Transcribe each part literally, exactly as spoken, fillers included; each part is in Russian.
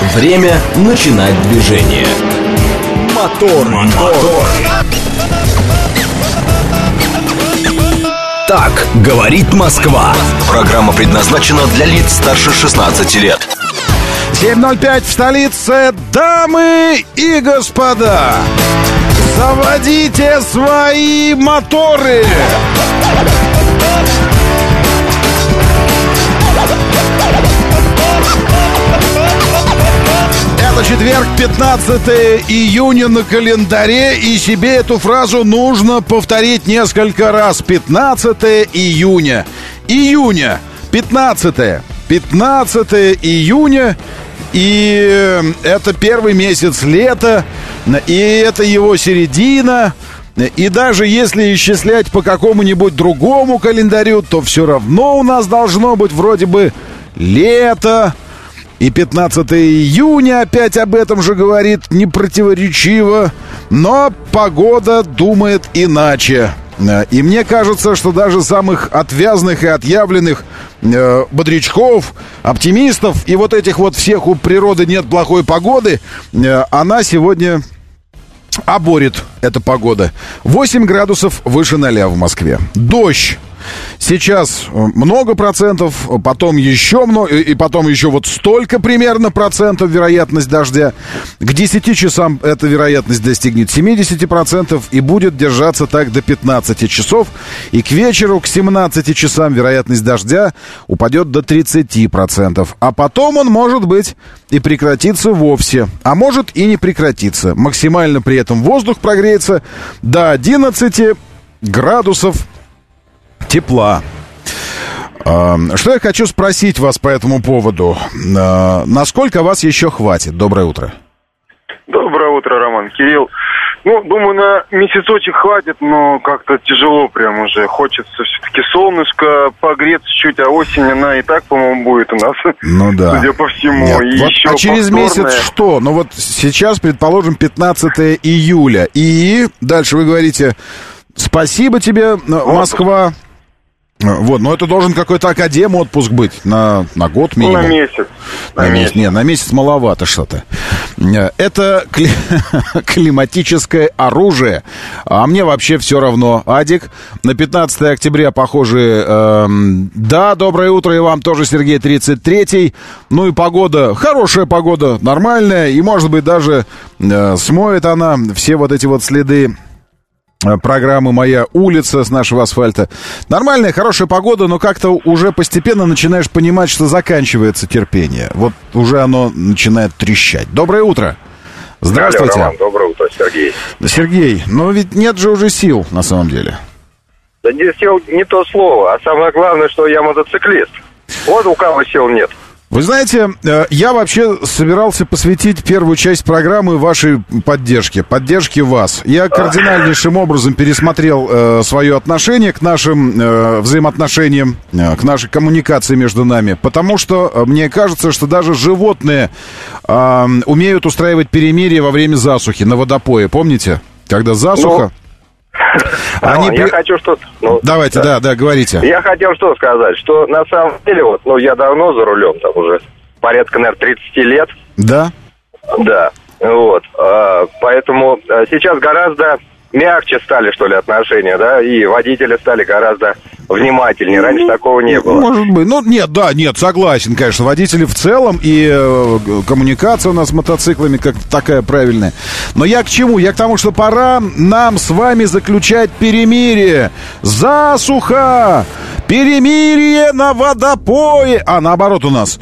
Время начинать движение. Мотор, мотор. Так говорит Москва. Программа предназначена для лиц старше шестнадцати лет. семь ноль пять в столице. Дамы и господа, заводите свои моторы. Это четверг, пятнадцатое июня на календаре, и себе эту фразу нужно повторить несколько раз. пятнадцатое июня. Июня. пятнадцатое. пятнадцатое июня. И это первый месяц лета, и это его середина. И даже если исчислять по какому-нибудь другому календарю, то все равно у нас должно быть вроде бы лето. И пятнадцатое июня опять об этом же говорит непротиворечиво. Но погода думает иначе. И мне кажется, что даже самых отвязных и отъявленных э, бодрячков, оптимистов и вот этих вот всех у природы нет плохой погоды, э, она сегодня оборет, эта погода. восемь градусов выше ноля в Москве. Дождь. Сейчас много процентов, потом еще много, и потом еще вот столько примерно процентов вероятность дождя. К десяти часам эта вероятность достигнет семьдесят процентов и будет держаться так до пятнадцати часов. И к вечеру, к семнадцати часам вероятность дождя упадет до тридцати процентов. А потом он, может быть, и прекратится вовсе. А может и не прекратиться. Максимально при этом воздух прогреется до одиннадцати градусов тепла. Что я хочу спросить вас по этому поводу? Насколько вас еще хватит? Доброе утро. Доброе утро, Роман. Кирилл. Ну, думаю, на месяцочек хватит, но как-то тяжело прям уже. Хочется все-таки солнышко, погреться чуть, а осень, она и так, по-моему, будет у нас. Ну да. Судя по всему. Нет, и вот, еще а через повторное... месяц что? Ну вот сейчас, предположим, пятнадцатое июля. И дальше вы говорите: спасибо тебе, Москва. Вот, но это должен какой-то академ отпуск быть на, на год минимум. Ну, на месяц. На, на месяц. Нет, на месяц маловато что-то. Это кли... климатическое оружие. А мне вообще все равно. Адик, на пятнадцатое октября, похоже, э, да, доброе утро и вам тоже, Сергей, тридцать третий. Ну и погода, хорошая погода, нормальная. И, может быть, даже э, смоет она все вот эти вот следы программы «Моя улица» с нашего асфальта. Нормальная, хорошая погода, но как-то уже постепенно начинаешь понимать, что заканчивается терпение. Вот уже оно начинает трещать. Доброе утро. Здравствуйте. Алло, Роман, доброе утро, Сергей. Сергей, но ведь нет же уже сил, на самом деле. Да не сил не то слово, а самое главное, что я мотоциклист. Вот у кого сил нет. Вы знаете, я вообще собирался посвятить первую часть программы вашей поддержке, поддержке вас. Я кардинальнейшим образом пересмотрел э, свое отношение к нашим э, взаимоотношениям, э, к нашей коммуникации между нами, потому что э, мне кажется, что даже животные э, умеют устраивать перемирие во время засухи на водопое. Помните, когда засуха... Ну... Они... Я хочу что-то... Ну, Давайте, да. да, да, говорите. Я хотел что сказать, что на самом деле, вот, ну, я давно за рулем, там уже порядка, наверное, тридцати лет. Да? Да, вот. А, поэтому сейчас гораздо мягче стали, что ли, отношения, да, и водители стали гораздо внимательнее. Раньше ну, такого не было. Может быть. Ну, нет, да, нет, согласен, конечно. Водители в целом и э, коммуникация у нас с мотоциклами как-то такая правильная. Но я к чему? Я к тому, что пора нам с вами заключать перемирие. Засуха! Перемирие на водопое! А, наоборот у нас.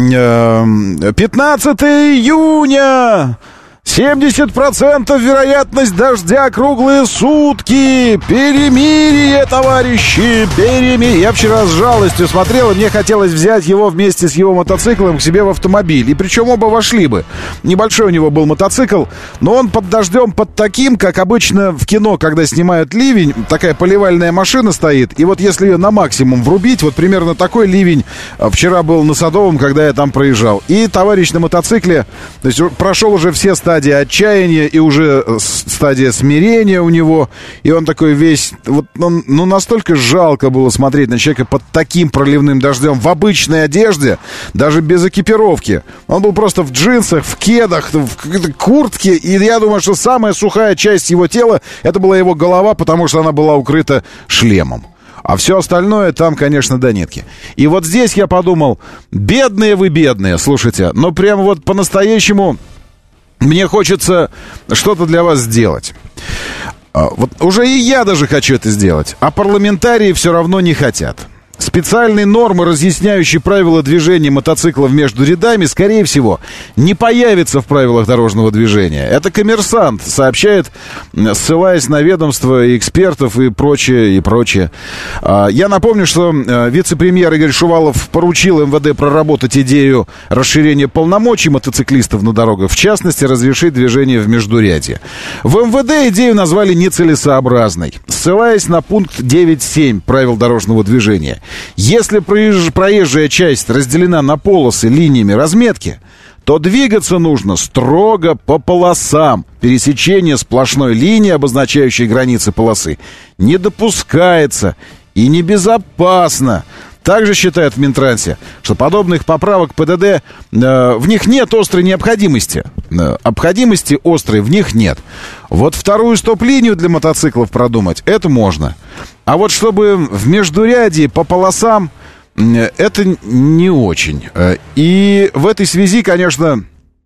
пятнадцатое июня! семьдесят процентов вероятность дождя круглые сутки. Перемирие, товарищи, перемирие. Я вчера с жалостью смотрел, и мне хотелось взять его вместе с его мотоциклом к себе в автомобиль. И причем оба вошли бы. Небольшой у него был мотоцикл, но он под дождем, под таким, как обычно в кино, когда снимают ливень, такая поливальная машина стоит. И вот если ее на максимум врубить, вот примерно такой ливень вчера был на Садовом, когда я там проезжал. И товарищ на мотоцикле, то есть прошел уже все стадии стадия отчаяния и уже стадия смирения у него. И он такой весь... Вот, он, ну, настолько жалко было смотреть на человека под таким проливным дождем в обычной одежде, даже без экипировки. Он был просто в джинсах, в кедах, в куртке. И я думаю, что самая сухая часть его тела, это была его голова, потому что она была укрыта шлемом. А все остальное там, конечно, до нитки. И вот здесь я подумал, бедные вы, бедные, слушайте, но прямо вот по-настоящему мне хочется что-то для вас сделать. Вот уже и я даже хочу это сделать, а парламентарии все равно не хотят. Специальные нормы, разъясняющие правила движения мотоциклов между рядами, скорее всего, не появятся в правилах дорожного движения. Это «Коммерсант» сообщает, ссылаясь на ведомства, экспертов и прочее, и прочее. Я напомню, что вице-премьер Игорь Шувалов поручил эм вэ дэ проработать идею расширения полномочий мотоциклистов на дорогах, в частности, разрешить движение в междурядье. В эм вэ дэ идею назвали нецелесообразной, ссылаясь на пункт девять семь правил дорожного движения. Если проезжая часть разделена на полосы линиями разметки, то двигаться нужно строго по полосам. Пересечение сплошной линии, обозначающей границы полосы, не допускается и небезопасно. Также считают в Минтрансе, что подобных поправок пэ дэ дэ, э, в них нет острой необходимости. Э, обходимости острой в них нет. Вот вторую стоп-линию для мотоциклов продумать, это можно. А вот чтобы в междурядье по полосам, э, это не очень. Э, и в этой связи, конечно...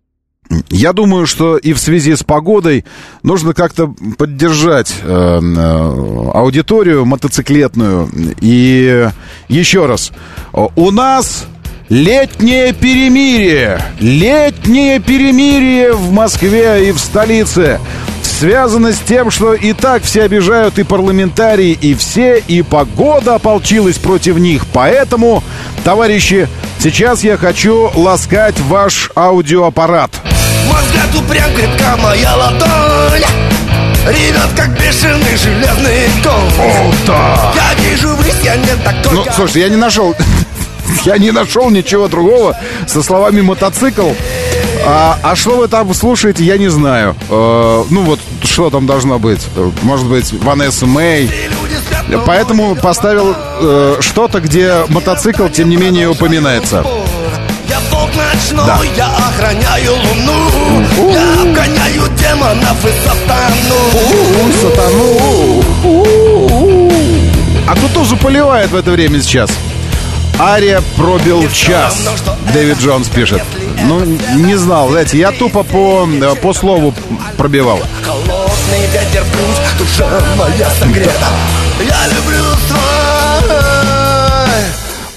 Я думаю, что и в связи с погодой нужно как-то поддержать э, э, аудиторию мотоциклетную. И еще раз, у нас летнее перемирие, летнее перемирие в Москве и в столице связано с тем, что и так все обижают и парламентарии, и все, и погода ополчилась против них. Поэтому, товарищи, сейчас я хочу ласкать ваш аудиоаппарат. Мой взгляд упрям, крепка моя ладонь, ревет, как бешеный железный конь. О, да. Я вижу в листья, нет такой. Ну, слушай, я не нашел... Я не нашел ничего другого со словами «мотоцикл». А, а что вы там слушаете, я не знаю. Э, ну вот, что там должно быть? Может быть, Ванесса Мэй. Поэтому поставил э, что-то, где мотоцикл, тем не менее, упоминается. Я волк ночной, да. Я охраняю луну. У-у-у. Я обгоняю демонов и сатану. У-у-у. А Кутузу поливает в это время сейчас. Ария пробил час. Дэвид Джонс пишет. Ну, не знал, знаете, я тупо по, по слову пробивал. Холодный ветер в грудь, душа моя согрета. Я люблю свой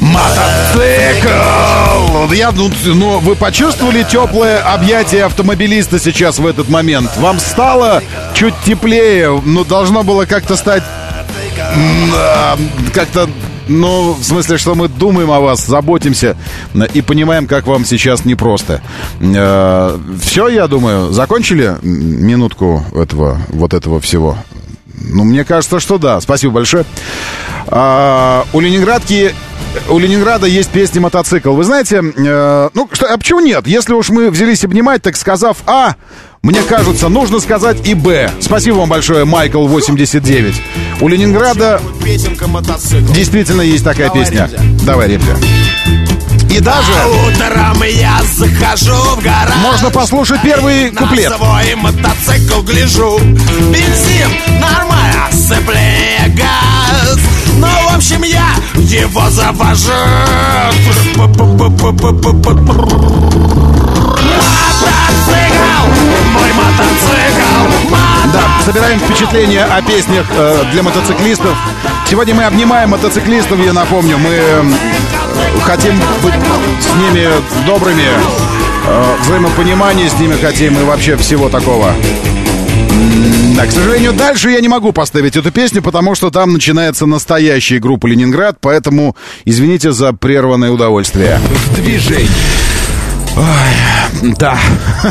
мотоцикл. Я, ну, ну, вы почувствовали теплое объятие автомобилиста сейчас в этот момент? Вам стало чуть теплее? Ну, должно было как-то стать... Как-то... Ну, в смысле, что мы думаем о вас, заботимся и понимаем, как вам сейчас непросто. Э, все, я думаю, закончили минутку этого, вот этого всего? Ну, мне кажется, что да. Спасибо большое. А, у Ленинградки... У Ленинграда есть песня «Мотоцикл». Вы знаете, э, ну, что, а почему нет? Если уж мы взялись обнимать, так сказав «А», мне кажется, нужно сказать и «Б». Спасибо вам большое, Майкл восемьдесят девять. У Ленинграда действительно есть такая Давай, песня. Ребзя. Давай, ребзя. И даже а утром я захожу в гараж, можно послушать первый на куплет. На свой мотоцикл гляжу. Бензин нормально, сцепление газ. Ну, в общем, я его завожу. Мотоцикл, мой мотоцикл, мотоцикл. Да, собираем впечатления о песнях э, для мотоциклистов. Сегодня мы обнимаем мотоциклистов, я напомню. Мы э, хотим быть с ними добрыми, э, взаимопонимание с ними хотим и вообще всего такого. Да, к сожалению, дальше я не могу поставить эту песню, потому что там начинается настоящая группа «Ленинград», поэтому извините за прерванное удовольствие. Движение. Ой, да,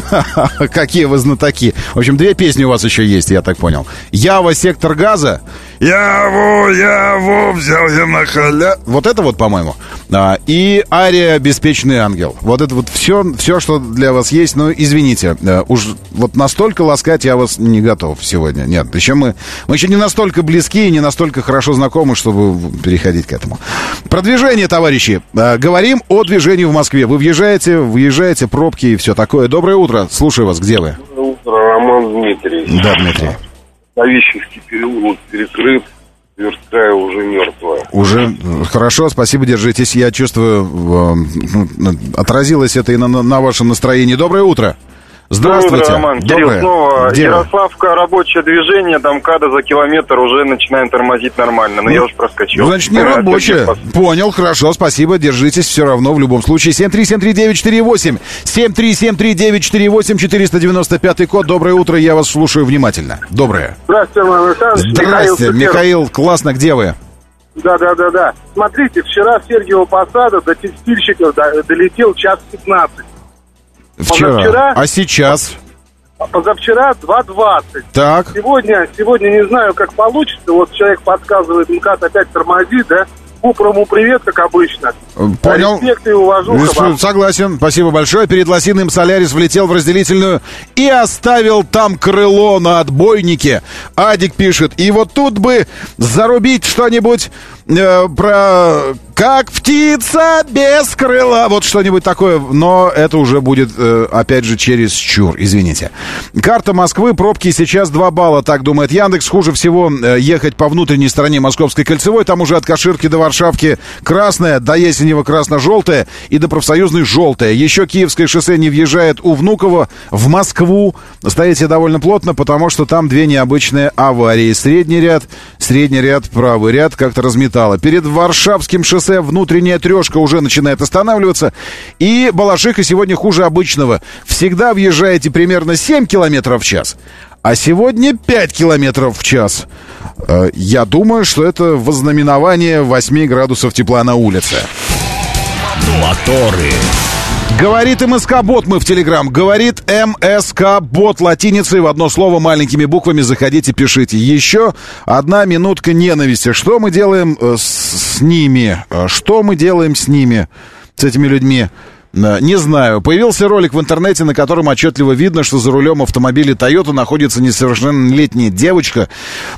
какие вы знатоки. В общем, две песни у вас еще есть, я так понял. «Ява. Сектор газа» Я его, я его взял я на халя. Вот это вот, по-моему. А, и ария «Беспечный ангел». Вот это вот все, все, что для вас есть. Ну, извините, уж вот настолько ласкать я вас не готов сегодня. Нет, еще мы, мы еще не настолько близки и не настолько хорошо знакомы, чтобы переходить к этому. Про движение, товарищи. А, говорим о движении в Москве. Вы въезжаете, выезжаете, пробки и все такое. Доброе утро. Слушаю вас. Где вы? Доброе утро, Роман Дмитриевич. Да, Дмитрий. Новищенский переулок перекрыт, Тверская уже мертвая. Уже хорошо, спасибо, держитесь. Я чувствую, э, отразилось это и на, на вашем настроении. Доброе утро. Здравствуйте. Доброе, Роман. Доброе. Кирилл снова. Где Ярославка, рабочее движение, там КАДа за километр уже начинаем тормозить нормально, но ну, я уже проскочил. Значит, не рабочее. Понял, хорошо, спасибо, держитесь все равно в любом случае. семь три семь три девять четыре восемь, семь три семь три девять четыре восемь, четыреста девяносто пятый код. Доброе утро, я вас слушаю внимательно. Доброе. Здравствуйте, Роман Александрович. Здрасте, Михаил, Михаил, классно, где вы? Да-да-да-да. Смотрите, вчера с Сергиева Посада до текстильщиков долетел час пятнадцать. Вчера. Позавчера, а сейчас? Позавчера два двадцать. Так. Сегодня, сегодня не знаю, как получится. Вот человек подсказывает, МКАД опять тормозит, да? Купрому привет, как обычно. Понял. Респект и уважуха вам. Согласен, спасибо большое. Перед лосиным Солярис влетел в разделительную и оставил там крыло на отбойнике. Адик пишет, и вот тут бы зарубить что-нибудь э, про... Как птица без крыла. Вот что-нибудь такое. Но это уже будет, э, опять же, через чур. Извините. Карта Москвы. Пробки сейчас два балла, так думает Яндекс. Хуже всего э, ехать по внутренней стороне Московской кольцевой. Там уже от Каширки до Варшавки красная, до Ясенева красно-желтая и до Профсоюзной желтая. Еще Киевское шоссе не въезжает у Внуково в Москву. Стоите довольно плотно, потому что там две необычные аварии. Средний ряд, средний ряд, правый ряд как-то разметало. Перед Варшавским шоссе внутренняя трешка уже начинает останавливаться. И Балашиха сегодня хуже обычного. Всегда въезжаете примерно семь километров в час, а сегодня пять километров в час. Я думаю, что это вознаменование восемь градусов тепла на улице. Моторы. Говорит МСК-бот, мы в Телеграм. Говорит МСК-бот латиницей в одно слово маленькими буквами. Заходите, пишите. Еще одна минутка ненависти. Что мы делаем с, с ними? Что мы делаем с ними, с этими людьми? Не знаю. Появился ролик в интернете, на котором отчетливо видно, что за рулем автомобиля Toyota находится несовершеннолетняя девочка.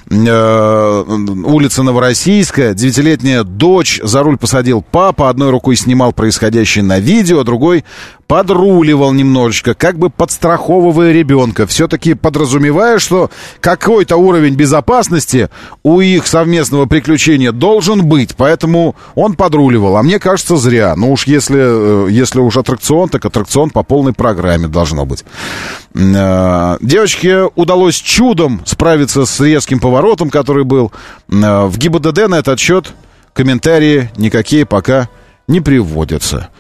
Э, улица Новороссийская. Девятилетняя дочь. За руль посадил папа. Одной рукой снимал происходящее на видео, другой подруливал немножечко, как бы подстраховывая ребенка. Все-таки подразумевая, что какой-то уровень безопасности у их совместного приключения должен быть. Поэтому он подруливал. А мне кажется, зря. Ну уж если, если уж аттракцион, так аттракцион по полной программе должно быть. Девочке удалось чудом справиться с резким поворотом, который был. В ГИБДД на этот счет комментарии никакие пока не приводятся.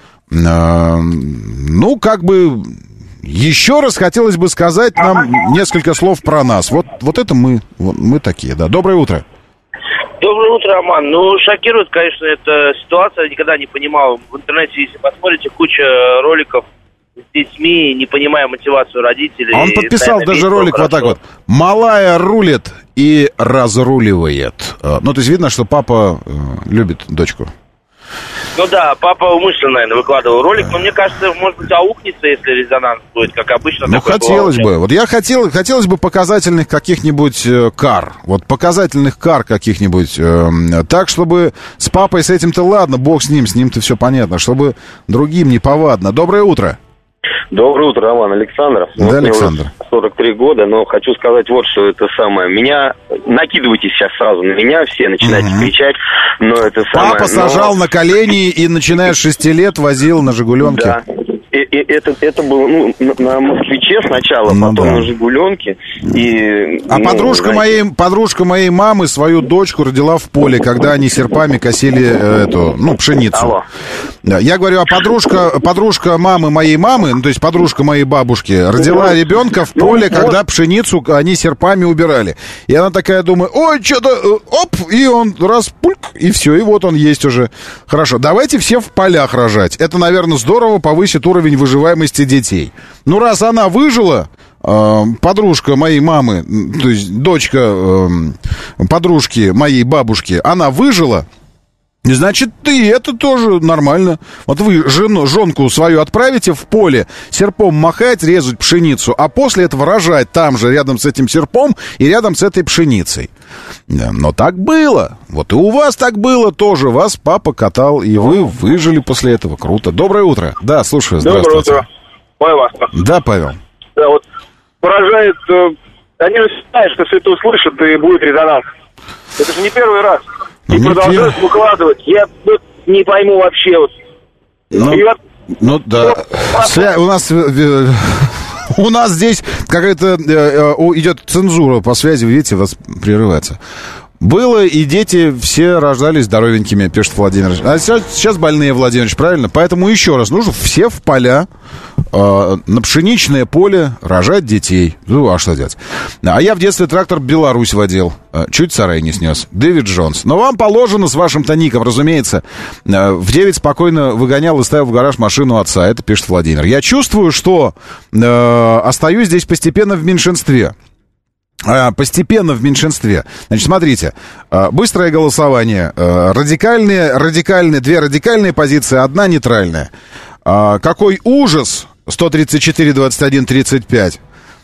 Ну, как бы еще раз хотелось бы сказать нам несколько слов про нас. Вот, вот это мы, вот мы такие, да. Доброе утро. Доброе утро, Роман. Ну, шокирует, конечно, эта ситуация. Я никогда не понимал. В интернете, если посмотрите, куча роликов с детьми, не понимая мотивацию родителей. Он подписал даже ролик хорошо. Вот так вот. Малая рулит и разруливает. Ну, то есть видно, что папа любит дочку. Ну да, папа умышленно, наверное, выкладывал ролик, но мне кажется, может быть, аукнется, если резонанс будет, как обычно. Ну, хотелось бы. Вот я хотел, хотелось бы показательных каких-нибудь э, кар. Вот показательных кар каких-нибудь. Э, так, чтобы с папой с этим-то ладно, бог с ним, с ним-то все понятно, чтобы другим не повадно. Доброе утро. Доброе утро, Роман, Александр. Да, вот Александр. сорок три года, но хочу сказать вот, что это самое. Меня, накидывайтесь сейчас сразу на меня, все начинаете угу. кричать, но это самое... Папа сажал но... на колени и, начиная с шести лет, возил на «Жигуленке». Да. И, и, это, это было ну, на «Москвиче» сначала, ну, потом да. на «Жигуленке». И, а ну, подружка, знаете... моей, подружка моей мамы свою дочку родила в поле, когда они серпами косили э, эту, ну, пшеницу. Алло. Да, я говорю, а подружка, подружка мамы моей мамы, ну, то есть подружка моей бабушки, родила ребенка в поле, ну, когда вот. пшеницу они серпами убирали. И она такая думает, ой, что-то, оп, и он раз, пульк, и все, и вот он есть уже. Хорошо, давайте все в полях рожать. Это, наверное, здорово повысит уровень выживаемости детей. Ну, раз она выжила, подружка моей мамы, то есть дочка подружки моей бабушки, она выжила, значит, ты это тоже нормально. Вот вы жену, жонку свою отправите в поле серпом махать, резать пшеницу, а после этого рожать там же, рядом с этим серпом и рядом с этой пшеницей. Но так было. Вот и у вас так было тоже. Вас папа катал, и вы выжили после этого. Круто. Доброе утро. Да, слушаю. Здравствуйте. Доброе утро. Павел Астра. Да, Павел. Да, вот поражает... Э, они знают, что все это услышат, и будет резонанс. Это же не первый раз. И Ну, продолжают те- выкладывать. Я вот не пойму вообще. Вот. Ну, И вот ну да. Свя- у нас... э, У нас здесь какая-то э, э, о, идет цензура по связи, вы видите, вас прерывается. Было, и дети все рождались здоровенькими, пишет Владимир. А сейчас, сейчас больные, Владимирович, правильно? Поэтому еще раз, нужно все в поля, э, на пшеничное поле рожать детей. Ну, а что делать? А я в детстве трактор «Беларусь» водил. Э, чуть сарай не снес. Дэвид Джонс. Но вам положено с вашим-то ником, разумеется. Э, в девять спокойно выгонял и ставил в гараж машину отца. Это пишет Владимир. Я чувствую, что э, остаюсь здесь постепенно в меньшинстве. Постепенно в меньшинстве. Значит, смотрите, быстрое голосование, радикальные, радикальные, две радикальные позиции, одна нейтральная. Какой ужас, сто тридцать четыре, двадцать один, тридцать пять.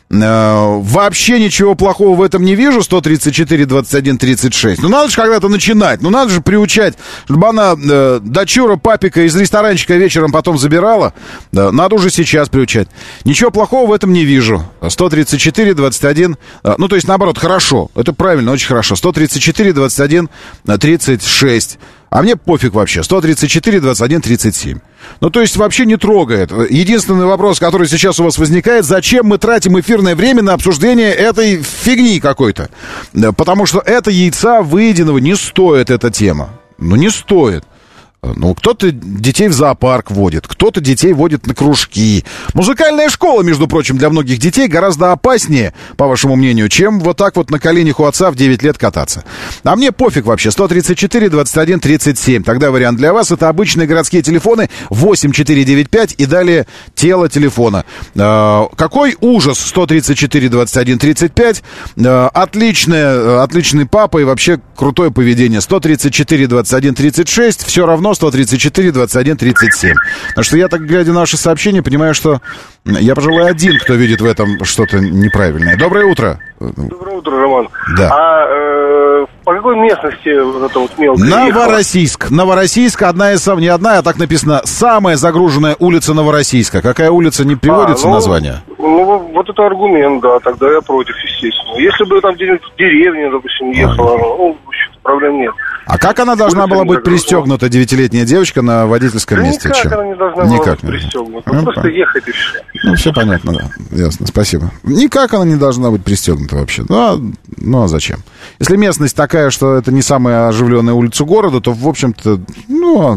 Вообще ничего плохого в этом не вижу, сто тридцать четыре, двадцать один, тридцать шесть. Ну, надо же когда-то начинать, ну, надо же приучать, чтобы она э, дочура папика из ресторанчика вечером потом забирала. Да, надо уже сейчас приучать. Ничего плохого в этом не вижу. сто тридцать четыре, двадцать один, э, ну, то есть, наоборот, хорошо. Это правильно, очень хорошо. сто тридцать четыре, двадцать один, тридцать шесть. А мне пофиг вообще. сто тридцать четыре, двадцать один, тридцать семь. Ну, то есть, вообще не трогает. Единственный вопрос, который сейчас у вас возникает, зачем мы тратим эфирное время на обсуждение этой фигни какой-то? Потому что это яйца выеденного не стоит эта тема. Ну, не стоит. Ну, кто-то детей в зоопарк водит, кто-то детей водит на кружки. Музыкальная школа, между прочим, для многих детей гораздо опаснее, по вашему мнению, чем вот так вот на коленях у отца в девять лет кататься. А мне пофиг вообще. сто тридцать четыре, двадцать один, тридцать семь. Тогда вариант для вас — это обычные городские телефоны восемь четыре девять пять и далее тело телефона. Э, какой ужас, сто тридцать четыре, двадцать один, тридцать пять. Э, отличное, отличный папа и вообще крутое поведение. сто тридцать четыре, двадцать один, тридцать шесть. Все равно сто тридцать четыре, двадцать один, тридцать семь. Потому что я, так глядя на наши сообщения, понимаю, что я, пожалуй, один, кто видит в этом что-то неправильное. Доброе утро. Доброе утро, Роман. Да. А э, по какой местности вот это вот мелкое Новороссийск. Новороссийск, одна из самых, не одна, а так написано, самая загруженная улица Новороссийска. Какая улица, не приводится а, ну, название? Ну, вот это аргумент, да, тогда я против, естественно. Если бы там где-нибудь в деревне, допустим, ехала, ну, проблем нет. А как она должна была быть пристегнута, девятилетняя девочка, на водительском да месте? Никак Чем? она не должна никак была быть пристегнута. Ну, просто понятно. ехать и все. Ну, все понятно, да. Ясно, спасибо. Никак она не должна быть пристегнута вообще. Ну, а, ну, а зачем? Если местность такая, что это не самая оживленная улица города, то, в общем-то, ну...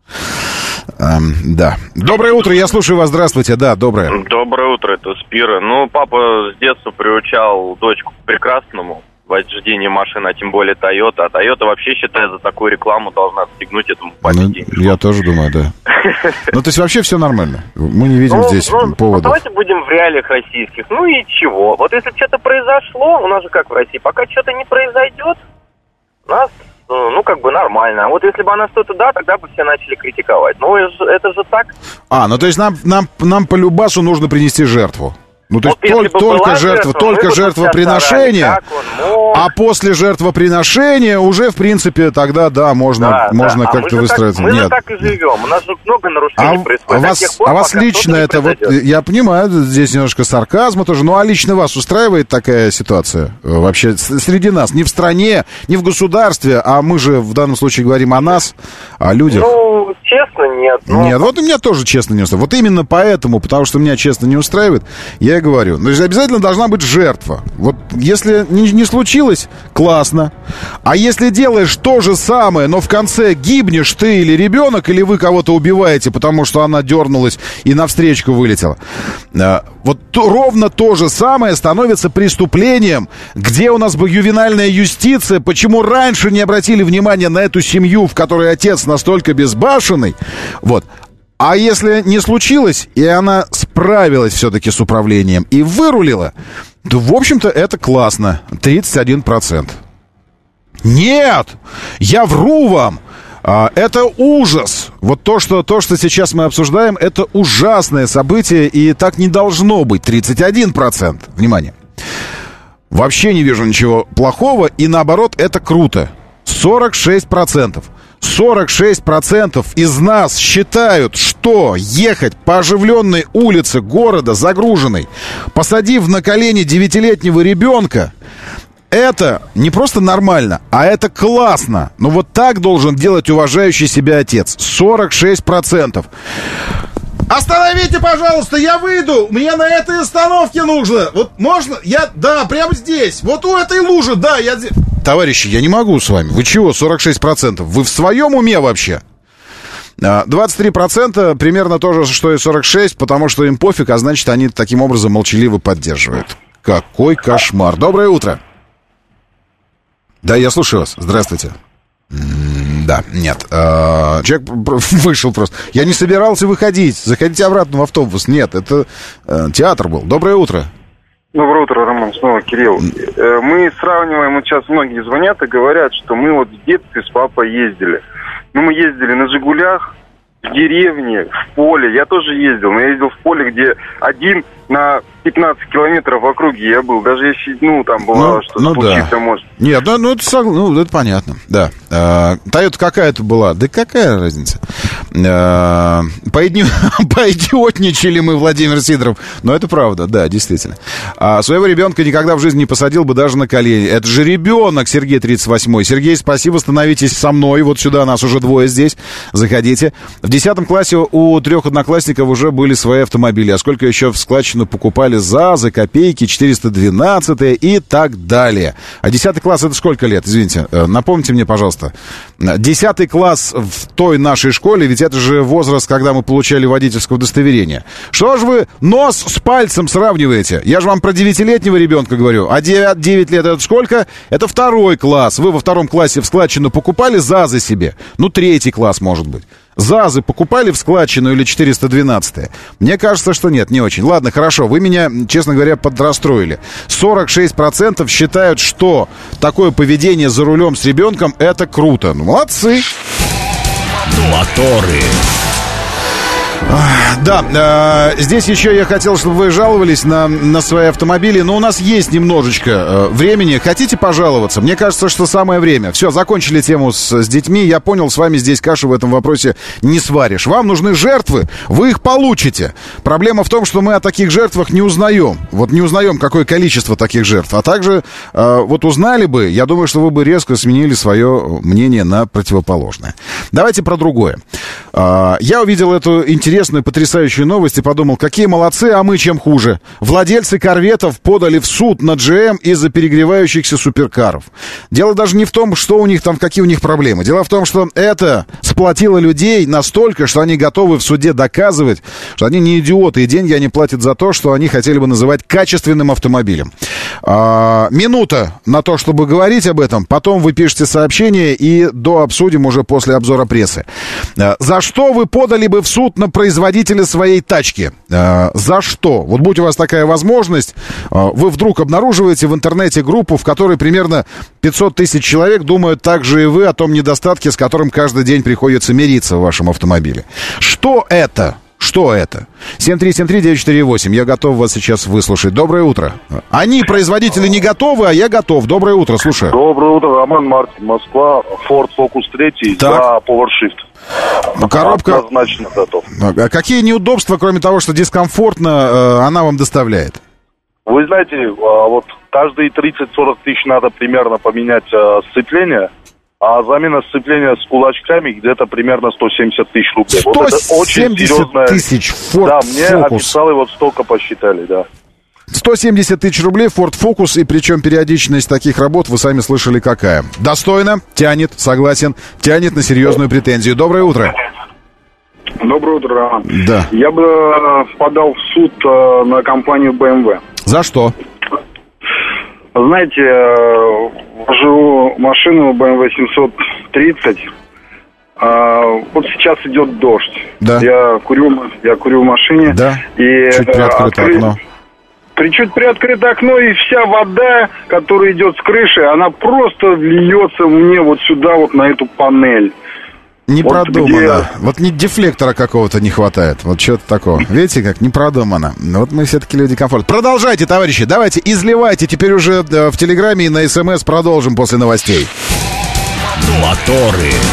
Эм, да. Доброе утро, я слушаю вас, здравствуйте. Да, доброе. Доброе утро, это Спира. Ну, папа с детства приучал дочку к прекрасному вождению машины, а тем более Toyota. А Toyota вообще, считаю, за такую рекламу должна стегнуть этому папе деньги. Ну, я тоже думаю, да. Ну, то есть вообще все нормально. Мы не видим ну, здесь ну, поводов. Давайте будем в реалиях российских. Ну и чего? Вот если что-то произошло, у нас же как в России, пока что-то не произойдет, у нас, ну, как бы нормально. А вот если бы она что-то, да, тогда бы все начали критиковать. Ну, это же так. А, ну то есть нам, нам, нам по любасу нужно принести жертву. Ну, то вот есть только, только, жертва, только жертвоприношение, а после жертвоприношения уже, в принципе, тогда, да, можно, да, можно да. как-то а выстроить. Мы же так и живем, у нас же много нарушений а, происходит. А вас, пор, а вас лично это, вот, я понимаю, здесь немножко сарказма тоже, ну, а лично вас устраивает такая ситуация вообще среди нас? Не в стране, не в государстве, а мы же в данном случае говорим о нас, о людях. Ну, честно, нет. Но... Нет, вот и меня тоже честно не устраивает. Вот именно поэтому, потому что меня честно не устраивает, я говорю, то есть обязательно должна быть жертва. Вот если не, не случилось, классно. А если делаешь то же самое, но в конце гибнешь ты или ребенок, или вы кого-то убиваете, потому что она дернулась и навстречку вылетела, вот то, ровно то же самое становится преступлением. Где у нас бы ювенальная юстиция? Почему раньше не обратили внимания на эту семью, в которой отец настолько безбашенный? Вот. А если не случилось, и она справилась все-таки с управлением и вырулила, то, в общем-то, это классно. тридцать один процент. Нет! Я вру вам! А, это ужас. Вот то что, то, что сейчас мы обсуждаем, это ужасное событие, и так не должно быть. тридцать один процент. Внимание. Вообще не вижу ничего плохого, и наоборот, это круто. сорок шесть процентов. сорок шесть процентов из нас считают, что ехать по оживленной улице города, загруженной, посадив на колени девятилетнего ребенка, это не просто нормально, а это классно. Но вот так должен делать уважающий себя отец. сорок шесть процентов. Остановите, пожалуйста, я выйду. Мне на этой остановке нужно. Вот можно? Я, да, прямо здесь. Вот у этой лужи, да, я здесь. Товарищи, я не могу с вами. Вы чего, сорок шесть процентов? Вы в своем уме вообще? двадцать три процента примерно то же, что и сорок шесть, потому что им пофиг, а значит, они таким образом молчаливо поддерживают. Какой кошмар. Доброе утро. Да, я слушаю вас. Здравствуйте. М-м, да, нет. Э-э- человек вышел просто. Я не собирался выходить. Заходите обратно в автобус. Нет, это э- театр был. Доброе утро. Доброе утро, Роман. Снова Кирилл. Э- мы сравниваем, вот сейчас многие звонят и говорят, что мы вот в детстве с папой ездили. Ну, мы ездили на «Жигулях», в деревне, в поле. Я тоже ездил, но я ездил в поле, где один на пятнадцать километров в округе я был. Даже если, ну, там бывало, ну, что ну случиться да. может. Нет, ну, ну, это, ну, это понятно, да. Тойота какая-то была? Да какая разница? А, поидни... Поидиотничали мы, Владимир Сидоров. Но это правда, да, действительно. А своего ребенка никогда в жизни не посадил бы даже на колени. Это же ребенок, Сергей тридцать восьмой. Сергей, спасибо, становитесь со мной. Вот сюда, нас уже двое здесь. Заходите. В десятом классе у трех одноклассников уже были свои автомобили. А сколько еще в складчину покупали ЗАЗы, копейки, четыреста двенадцатые и так далее. А десятый класс это сколько лет? Извините, напомните мне, пожалуйста. Десятый класс в той нашей школе, ведь это же возраст, когда мы получали водительское удостоверение. Что же вы нос с пальцем сравниваете? Я же вам про девятилетнего ребенка говорю. А девять лет это сколько? Это второй класс. Вы во втором классе в складчину покупали ЗАЗы себе? Ну, третий класс, может быть. ЗАЗы покупали в складчину или четыреста двенадцатые? Мне кажется, что нет, не очень. Ладно, хорошо, вы меня, честно говоря, подрастроили. сорок шесть процентов считают, что такое поведение за рулем с ребенком — это круто. Ну, молодцы. Моторы. Да, э, здесь еще я хотел, чтобы вы жаловались на, на свои автомобили. Но у нас есть немножечко э, времени. Хотите пожаловаться? Мне кажется, что самое время. Все, закончили тему с, с детьми. Я понял, с вами здесь кашу в этом вопросе не сваришь. Вам нужны жертвы, вы их получите. Проблема в том, что мы о таких жертвах не узнаем. Вот не узнаем, какое количество таких жертв. А также, э, вот узнали бы, я думаю, что вы бы резко сменили свое мнение на противоположное. Давайте про другое. Э, я увидел эту интересную Интересную, потрясающую новость и подумал, какие молодцы, а мы чем хуже. Владельцы корветов подали в суд на джи эм из-за перегревающихся суперкаров. Дело даже не в том, что у них там, какие у них проблемы. Дело в том, что это сплотило людей настолько, что они готовы в суде доказывать, что они не идиоты, и деньги они платят за то, что они хотели бы называть качественным автомобилем. А, минута на то, чтобы говорить об этом, потом вы пишете сообщение и дообсудим уже после обзора прессы. А, за что вы подали бы в суд на производителя своей тачки? Э, за что? Вот будь у вас такая возможность, э, вы вдруг обнаруживаете в интернете группу, в которой примерно пятьсот тысяч человек думают так же и вы о том недостатке, с которым каждый день приходится мириться в вашем автомобиле. Что это? Что это? семь три семь три девять четыре восемь. Я готов вас сейчас выслушать. Доброе утро. Они, производители, не готовы, а я готов. Доброе утро, слушаю. Доброе утро, Роман Мартин, Москва. Ford Focus три за PowerShift. Коробка... Однозначно готов. А какие неудобства, кроме того, что дискомфортно, она вам доставляет? Вы знаете, вот каждые тридцать-сорок тысяч надо примерно поменять сцепление. А замена сцепления с кулачками где-то примерно сто семьдесят тысяч рублей. сто семьдесят тысяч Ford Да, мне Focus. официалы вот столько посчитали, да. сто семьдесят тысяч рублей Ford Focus, и причем периодичность таких работ вы сами слышали какая. Достойно, тянет, согласен, тянет на серьезную претензию. Доброе утро. Доброе утро, Роман. Да. Я бы подал в суд на компанию бэ эм вэ. За что? Знаете, вожу машину бэ эм вэ семьсот тридцать, А, вот сейчас идет дождь. Да. Я курю, я курю в машине. Да. И чуть приоткрыто откры... окно. При чуть приоткрыто окно, и вся вода, которая идет с крыши, она просто льется мне вот сюда, вот на эту панель. Не вот продумано. где... Вот не дефлектора какого-то не хватает. Вот чего-то такого. Видите, как не продумано. Вот мы все-таки люди комфорта. Продолжайте, товарищи. Давайте, изливайте. Теперь уже в Телеграме и на СМС продолжим после новостей. Моторы.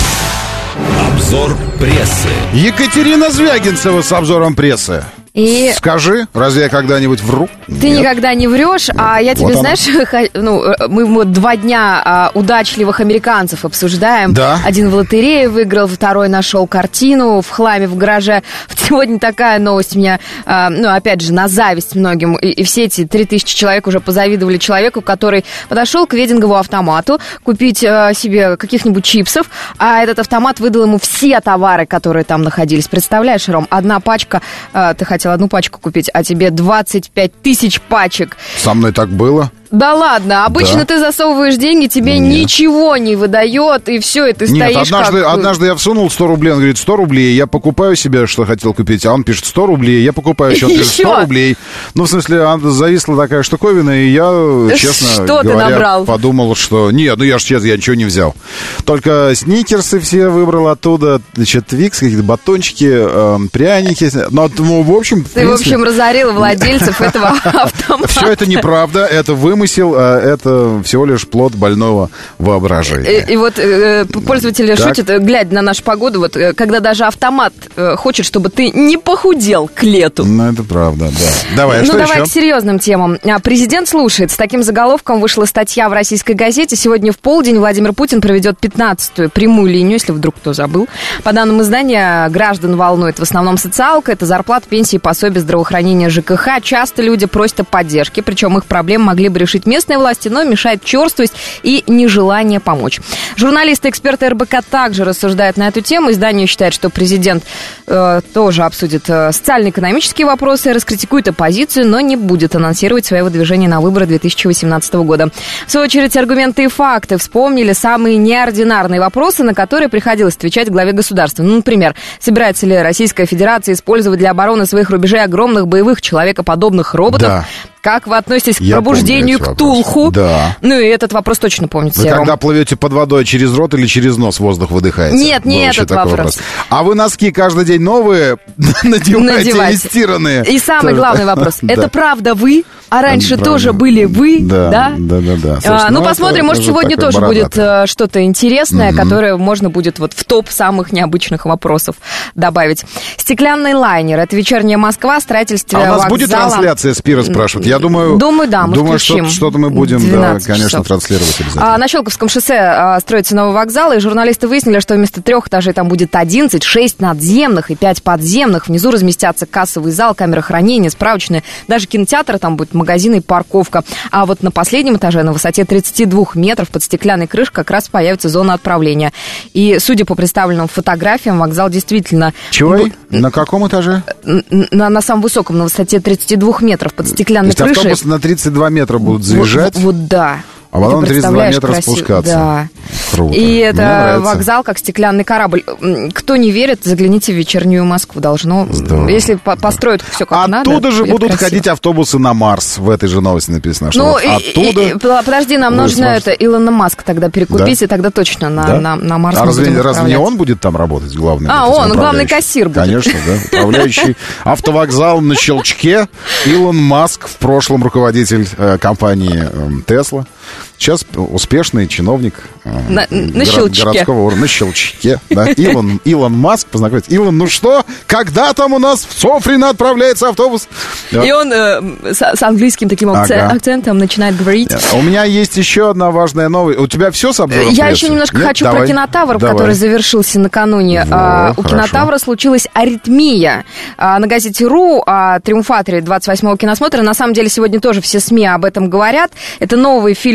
Обзор прессы. Екатерина Звягинцева с обзором прессы. И... Скажи, разве я когда-нибудь вру? Ты Нет. никогда не врешь, а я тебе, Вот знаешь, ну, мы вот два дня а, удачливых американцев обсуждаем. Да. Один в лотерее выиграл, второй нашел картину в хламе в гараже. Сегодня такая новость у меня, а, ну, опять же, на зависть многим. И, и все эти три тысячи человек уже позавидовали человеку, который подошел к вединговому автомату купить а, себе каких-нибудь чипсов, а этот автомат выдал ему все товары, которые там находились. Представляешь, Ром, одна пачка, а, ты хотел одну пачку купить, а тебе двадцать пять тысяч пачек. Со мной так было. Да ладно, обычно Да. ты засовываешь деньги, тебе Нет. ничего не выдает, и все, и ты Нет, стоишь однажды, как... однажды я всунул сто рублей, он говорит, сто рублей, я покупаю себе, что хотел купить, а он пишет, сто рублей, я покупаю еще, он пишет, сто Еще? рублей. Ну, в смысле, зависла такая штуковина, и я, честно Что ты говоря, набрал? подумал, что... Нет, ну я ж честно, я ничего не взял. Только сникерсы все выбрал оттуда, значит, твикс, какие-то батончики, э, пряники. Но, ну, в общем, в Ты, в общем, разорил владельцев этого автомата. все это неправда, это вымысел, а это всего лишь плод больного воображения. И, и вот э, пользователи Так. шутят, э, глядя на нашу погоду, вот, э, когда даже автомат э, хочет, чтобы ты не похудел к лету. Ну, это правда, да. Давай, а Ну, что давай еще? к серьезным темам. А, Президент слушает. С таким заголовком вышла статья в российской газете. Сегодня в полдень Владимир Путин проведет пятнадцатую прямую линию, если вдруг кто забыл. По данным издания, граждан волнует в основном социалка. Это зарплата, пенсии, пособие, здравоохранение, ЖКХ. Часто люди просят о поддержке, причем их проблемы могли бы решить местные власти, но мешает черствость и нежелание помочь. Журналисты и эксперты эр бэ ка также рассуждают на эту тему. Издание считает, что президент э, тоже обсудит э, социально-экономические вопросы, раскритикует оппозицию, но не будет анонсировать свое выдвижение на выборы две тысячи восемнадцатого года. В свою очередь, аргументы и факты вспомнили самые неординарные вопросы, на которые приходилось отвечать главе государства. Ну, например, собирается ли Российская Федерация использовать для обороны своих рубежей огромных боевых человекоподобных роботов? Да. Как вы относитесь к Я пробуждению помню к эти вопросы. Тулху? Да. Ну, и этот вопрос точно помните. Вы Ром. когда плывете под водой, через рот или через нос воздух выдыхаете? Нет, не Был еще этот такой вопрос. А вы носки каждый день новые надеваете или Надевайте. стиранные? И самый Тоже- главный вопрос. Да. Это правда вы? А раньше Это тоже правда. были вы? Да, Да? да, да, да. А, Слушай, ну, это посмотрим, может, уже сегодня такое тоже будет бородатое. э, что-то интересное, которое можно будет вот в топ самых необычных вопросов добавить. Стеклянный лайнер. Это вечерняя Москва, строительство А у нас вокзала. будет трансляция, Спира спрашивает? Я думаю... Думаю, да, мы Думаю, включим. что- что-то мы будем, да, двенадцать конечно, часов. транслировать обязательно. А, на Щелковском шоссе а, строится новый вокзал, и журналисты выяснили, что вместо трех этажей там будет одиннадцать, шесть надземных и пять подземных. Внизу разместятся кассовый зал, камера хранения, справочная, даже кинотеатр, там будет магазин и парковка. А вот на последнем этаже, на высоте тридцати двух метров под стеклянной крышкой, как раз появится зона отправления. И, судя по представленным фотографиям, вокзал действительно... Чего? бу- На каком этаже? На, на самом высоком, на высоте тридцати двух метров под То стеклянной есть крышей. автобусы на тридцать два метра будут заезжать? Вот, вот да. А потом Ты тридцать два представляешь, метра красиво. спускаться. Да. Круто. И Мне это нравится. вокзал как стеклянный корабль. М, Кто не верит, загляните в вечернюю Москву. Должно. Здорово. Если по- построят все как надо. Оттуда же будет будут красиво. ходить автобусы на Марс. В этой же новости написано, что Ну, вот и- оттуда... и- и- подожди, нам вы нужно сможете- это Илона Маска тогда перекупить, Да? и тогда точно на, Да? на, на Марс А мы разве, будем разве не отправлять. он будет там работать, главный? А, вот этим он, главный управляющий? кассир будет. Конечно, да. Управляющий автовокзал на щелчке. Илон Маск, в прошлом руководитель э, компании Тесла. Сейчас успешный чиновник э, На- на горо- щелчке. городского уровня. На щелчке. Да. Илон, Илон Маск, познакомиться. Илон, ну что? Когда там у нас в Софрино отправляется автобус? Да. И он э, с, с английским таким акце- Ага. акцентом начинает говорить. У меня есть еще одна важная новость. У тебя все с обзором Я прессы? еще немножко Нет? хочу Давай. про кинотавр, Давай. который завершился накануне. Во, А, у хорошо. кинотавра случилась аритмия. А, на газете РУ о триумфаторе двадцать восьмого киносмотра. На самом деле сегодня тоже все СМИ об этом говорят. Это новый фильм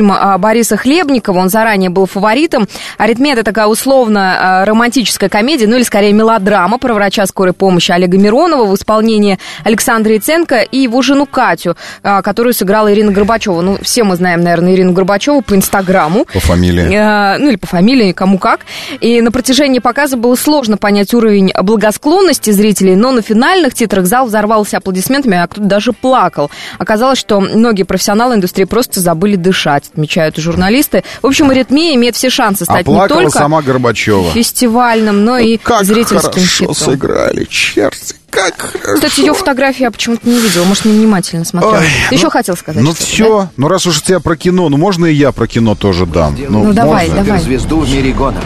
фильм Бориса Хлебникова, он заранее был фаворитом. «Аритмия» — это такая условно романтическая комедия, ну или скорее мелодрама про врача скорой помощи Олега Миронова в исполнении Александра Яценко и его жену Катю, которую сыграла Ирина Горбачева. Ну, все мы знаем, наверное, Ирину Горбачеву по Инстаграму. По фамилии. Ну или по фамилии, кому как. И на протяжении показа было сложно понять уровень благосклонности зрителей, но на финальных титрах зал взорвался аплодисментами, а кто-то даже плакал. Оказалось, что многие профессионалы индустрии просто забыли дышать, отмечают журналисты. В общем, «Аритмия» имеет все шансы стать а не только сама Горбачева. фестивальным, но и как зрительским хитом. Сыграли, черти, как хорошо. Кстати, ее фотографии я почему-то не видела, может, невнимательно смотрела. Ой, Ты ну, еще хотел сказать Ну что-то, все, да? ну раз уж у тебя про кино, ну можно и я про кино тоже дам? Ну, ну давай, можно? давай. Звезду в мире гонок.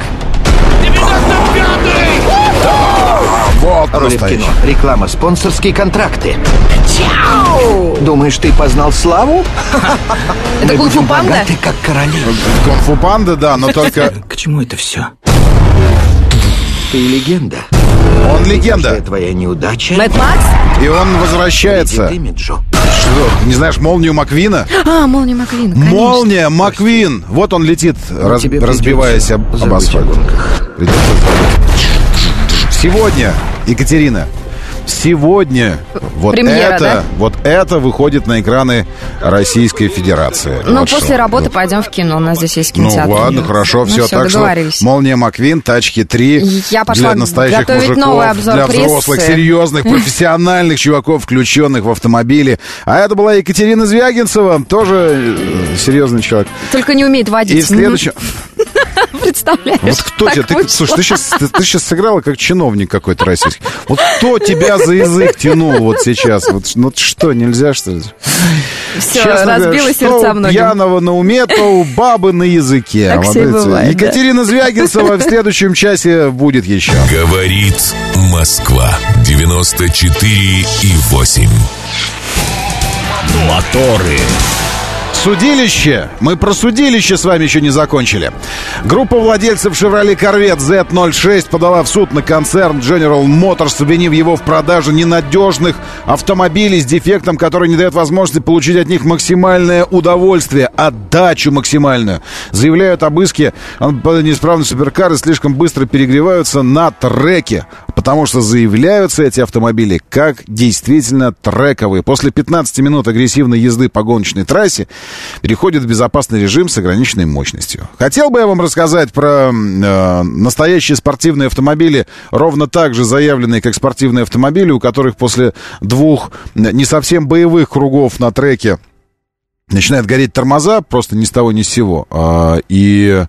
Вот роли в кино, реклама, спонсорские контракты. Чау! Думаешь, ты познал славу? Это Кунг-фу Панда? Ты как короли. Кунг-фу Панда, да, но только... К чему это все? Ты легенда. Он легенда. Это твоя неудача. Мэтт Макс? И он возвращается. Что, не знаешь Молнию Маквина? А, Молния Маквина, конечно. Молния Маквин. Вот он летит, раз, разбиваясь об, об асфальт. Сегодня, Екатерина, сегодня вот Премьера, это, да? вот это выходит на экраны Российской Федерации. Ну, вот после что. работы вот. пойдем в кино, у нас здесь есть кинотеатр. Ну, ладно, хорошо, ну, все, все, так что «Молния Маквин», «Тачки три» Я пошла для настоящих готовить мужиков, новый обзор для прессы. взрослых, серьезных, профессиональных чуваков, включенных в автомобили. А это была Екатерина Звягинцева, тоже серьезный человек. Только не умеет водить. И следующее... Представляешь? Вот кто тебя? Ты, слушай, ты сейчас, ты, ты сейчас сыграла как чиновник какой-то российский. Вот кто тебя за язык тянул вот сейчас? Вот, ну что, нельзя, что ли? Все, честно разбило говоря, сердца что многим. у пьяного на уме, то у бабы на языке. Так вот все и бывает, Екатерина да. Звягинцева в следующем часе будет еще. Говорит Москва. девяносто четыре и восемь. Моторы. Судилище. Мы про судилище с вами еще не закончили. Группа владельцев Chevrolet Corvette зет ноль шесть подала в суд на концерн General Motors, обвинив его в продаже ненадежных автомобилей с дефектом, который не дает возможности получить от них максимальное удовольствие, отдачу максимальную. Заявляют об иске, неисправные суперкары слишком быстро перегреваются на треке, потому что заявляются эти автомобили как действительно трековые. После пятнадцати минут агрессивной езды по гоночной трассе переходит в безопасный режим с ограниченной мощностью. Хотел бы я вам рассказать про э, настоящие спортивные автомобили, ровно так же заявленные, как спортивные автомобили, у которых после двух не совсем боевых кругов на треке начинают гореть тормоза, просто ни с того ни с сего. Э, и...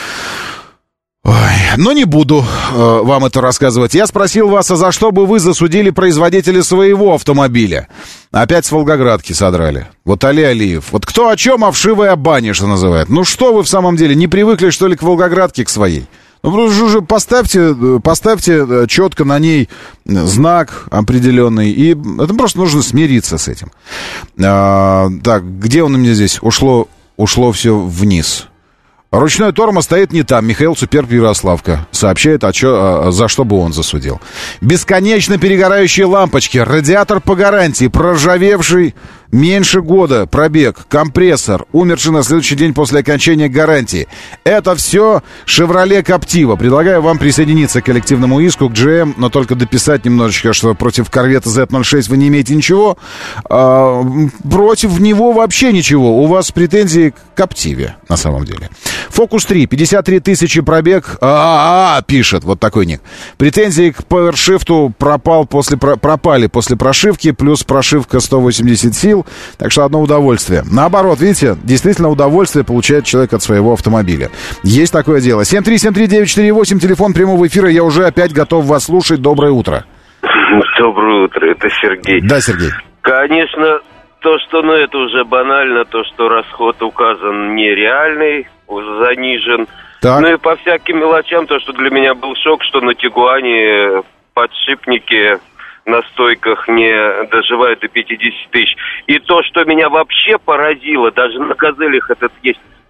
Ой, но не буду э, вам это рассказывать. Я спросил вас, а за что бы вы засудили производителя своего автомобиля? Опять с Волгоградки содрали. Вот Али Алиев. Вот кто о чем, а вшивая баня, что называют. Ну что вы в самом деле, не привыкли, что ли, к Волгоградке, к своей? Ну, уже поставьте, поставьте четко на ней знак определенный, и это просто нужно смириться с этим. А, так, где он у меня здесь? Ушло, ушло все вниз. Ручной тормоз стоит не там. Михаил Суперб Ярославка сообщает, а чё, а, за что бы он засудил. Бесконечно перегорающие лампочки, радиатор по гарантии, проржавевший меньше года пробег, компрессор, умерший на следующий день после окончания гарантии. Это все Chevrolet Captiva. Предлагаю вам присоединиться к коллективному иску, к джи эм, но только дописать немножечко, что против Corvette зет ноль шесть вы не имеете ничего. А, против него вообще ничего. У вас претензии к Captiva, на самом деле. Focus три, пятьдесят три тысячи пробег. А-а-а, пишет, вот такой ник. Претензии к PowerShift пропал после, пропали после прошивки, плюс прошивка сто восемьдесят сил. Так что одно удовольствие. Наоборот, видите, действительно удовольствие получает человек от своего автомобиля. Есть такое дело. семь три семь три девять четыре восемь, телефон прямого эфира. Я уже опять готов вас слушать. Доброе утро. Доброе утро, это Сергей. Да, Сергей. Конечно, то, что, ну, это уже банально, то, что расход указан нереальный, занижен. Так. Ну и по всяким мелочам, то, что для меня был шок, что на Тигуане подшипники на стойках не доживают до пятьдесят тысяч. И то, что меня вообще поразило, даже на Газелях этот есть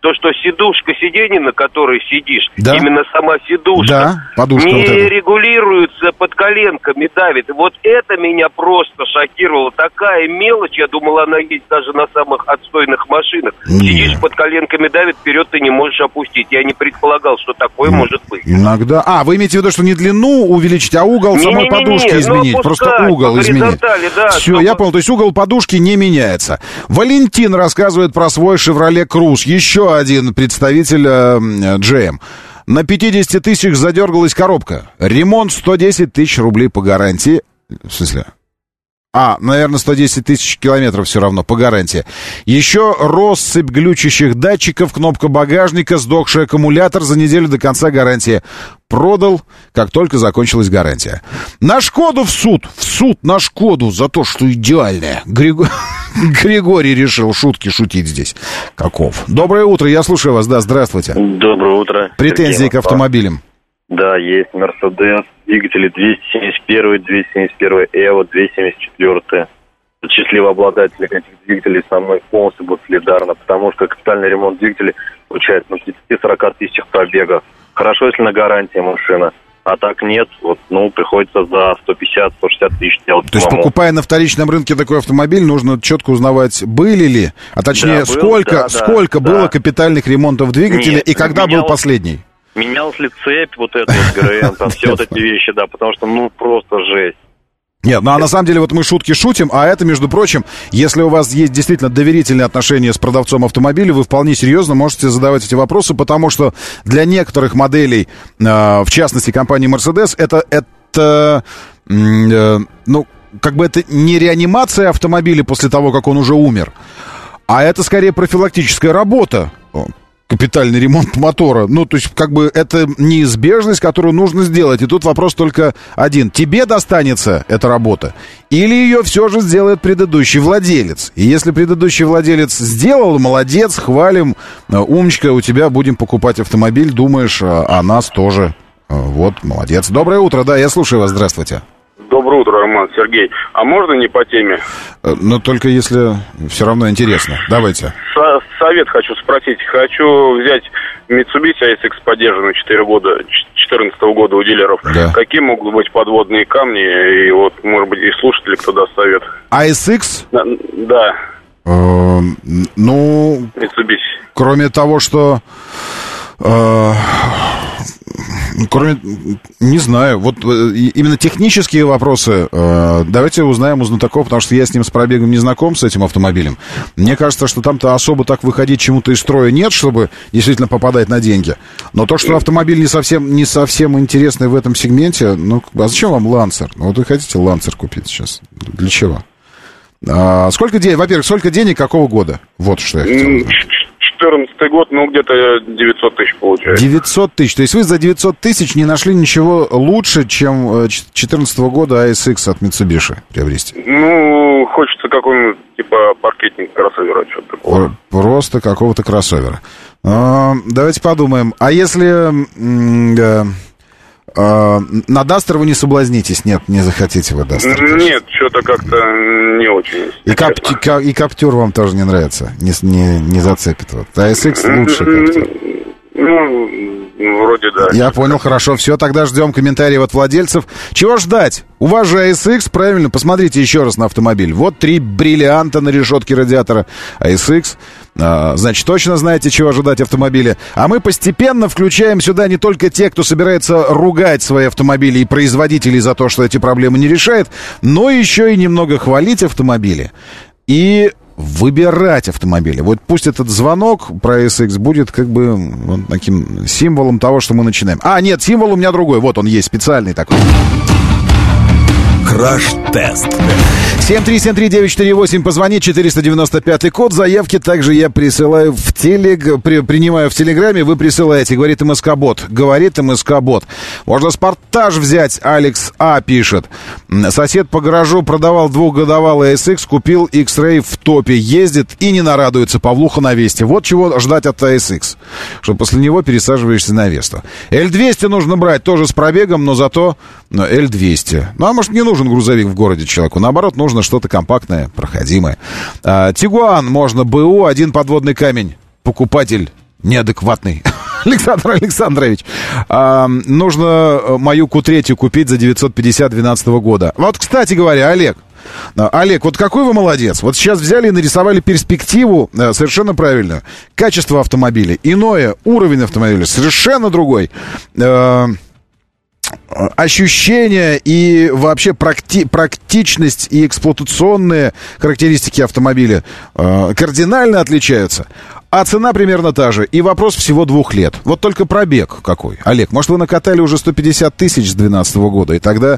то, что сидушка сиденья, на которой сидишь, да. именно сама сидушка, да, подушка не вот эта. регулируется, под коленками давит. Вот это меня просто шокировало. Такая мелочь, я думал, она есть даже на самых отстойных машинах. Не. Сидишь, под коленками давит, вперед ты не можешь опустить. Я не предполагал, что такое не. может быть. Иногда... А, вы имеете в виду, что не длину увеличить, а угол не, самой не, не, подушки не, изменить? Ну, Просто угол изменить. Да, Все, чтобы... я понял. То есть угол подушки не меняется. Валентин рассказывает про свой Chevrolet Cruze. Еще один представитель э, джи эм. На пятьдесят тысяч задергалась коробка. Ремонт сто десять тысяч рублей по гарантии. В смысле? А, наверное, сто десять тысяч километров все равно по гарантии. Еще россыпь глючащих датчиков, кнопка багажника, сдохший аккумулятор, за неделю до конца гарантии. Продал, как только закончилась гарантия. На Шкоду в суд. В суд на Шкоду за то, что идеальная. Григо... Григорий решил шутки шутить здесь. Каков? Доброе утро, я слушаю вас. Да, здравствуйте. Доброе утро. Претензии Сергей, к автомобилям? Да, есть Мерседес, двигатели двести семьдесят один, двести семьдесят один Эво, двести семьдесят четыре. Счастливые обладатели этих двигателей со мной полностью будут солидарны, потому что капитальный ремонт двигателей получается на тридцать-сорок тысяч пробегов. Хорошо, если на гарантии машина. А так нет, вот, ну, приходится за сто пятьдесят - сто шестьдесят тысяч делать. То есть, самому. покупая на вторичном рынке такой автомобиль, нужно четко узнавать, были ли, а точнее, да, был, сколько, да, сколько да, было да. капитальных ремонтов двигателя Нет, и когда менял, был последний? Менялась ли цепь, вот эта вот ГРМ, там все вот эти вещи, да, потому что, ну, просто жесть. Нет, ну а на самом деле вот мы шутки шутим, а это, между прочим, если у вас есть действительно доверительные отношения с продавцом автомобиля, вы вполне серьезно можете задавать эти вопросы, потому что для некоторых моделей, э, в частности компании Mercedes, это, это э, ну, как бы это не реанимация автомобиля после того, как он уже умер, а это скорее профилактическая работа. Капитальный ремонт мотора. Ну, то есть, как бы, это неизбежность, которую нужно сделать. И тут вопрос только один. Тебе достанется эта работа? Или ее все же сделает предыдущий владелец? И если предыдущий владелец сделал, молодец, хвалим, умничка, у тебя будем покупать автомобиль, думаешь о нас тоже. Вот, молодец. Доброе утро, да, я слушаю вас, здравствуйте. Доброе утро, Роман, Сергей. А можно не по теме? Но только если все равно интересно. Давайте. Со- совет хочу спросить. Хочу взять Mitsubishi эй эс икс подержанную четыре года, четырнадцатого года у дилеров. Да. Какие могут быть подводные камни? И вот, может быть, и слушатели кто даст совет. эй эс икс? Да. да. Э, ну... Mitsubishi. Кроме того, что... Э, кроме... Не знаю. Вот именно технические вопросы э, давайте узнаем у знатоков, потому что я с ним с пробегом не знаком, с этим автомобилем. Мне кажется, что там-то особо так выходить чему-то из строя нет, чтобы действительно попадать на деньги. Но то, что автомобиль не совсем, не совсем интересный в этом сегменте, ну, а зачем вам Лансер? Ну, вот вы хотите Лансер купить сейчас. Для чего? А, сколько денег? Во-первых, сколько денег, какого года? Вот что я хотел. четырнадцатый год, ну, где-то девятьсот тысяч получается. девятьсот тысяч. То есть вы за девятьсот тысяч не нашли ничего лучше, чем четырнадцатого года эй эс икс от Mitsubishi приобрести? Ну, хочется какой-нибудь, типа, паркетник кроссовера, что-то такое. Просто какого-то кроссовера. А, давайте подумаем. А если... М- А, на Дастер вы не соблазнитесь? Нет, не захотите вы Дастер? Нет, что-то как-то не очень. И, кап, и Каптюр вам тоже не нравится? Не, не, не зацепит? Вот. эй эс икс лучше Каптюр. Ну, вроде да. Я понял, хорошо. Все, тогда ждем комментариев от владельцев. Чего ждать? У вас же эй эс икс, правильно? Посмотрите еще раз на автомобиль. Вот три бриллианта на решетке радиатора эй эс икс. А, значит, точно знаете, чего ожидать автомобиля. А мы постепенно включаем сюда не только те, кто собирается ругать свои автомобили и производителей за то, что эти проблемы не решает, но еще и немного хвалить автомобили и выбирать автомобили. Вот пусть этот звонок про эй эс икс будет как бы вот таким символом того, что мы начинаем. А, нет, символ у меня другой. Вот он есть, специальный такой. Краш-тест. семь три семь три девять четыре восемь, позвони, четыреста девяносто пятый код, заявки также я присылаю в телег, при, принимаю в Телеграме, вы присылаете, говорит МСК-бот, говорит МСК-бот. Можно Спартаж взять, Алекс А пишет. Сосед по гаражу продавал двухгодовалый эй эс икс, купил X-Ray в топе, ездит и не нарадуется, Павлуха на Весте. Вот чего ждать от эй эс икс, что после него пересаживаешься на Весту. эль двести нужно брать, тоже с пробегом, но зато эль двести. Ну, а может, не нужен грузовик в городе человеку, наоборот, нужно что-то компактное, проходимое. А, Тигуан можно БУ, один подводный камень. Покупатель неадекватный Александр Александрович. А, нужно мою ку три купить за девятьсот пятьдесят двенадцатого года. Вот, кстати говоря, Олег, Олег, вот какой вы молодец. Вот сейчас взяли и нарисовали перспективу совершенно правильную. Качество автомобиля иное, уровень автомобиля совершенно другой. Ощущения и вообще практи- практичность и эксплуатационные характеристики автомобиля э, кардинально отличаются. А цена примерно та же. И вопрос всего двух лет. Вот только пробег какой. Олег, может, вы накатали уже сто пятьдесят тысяч с двенадцатого года, и тогда...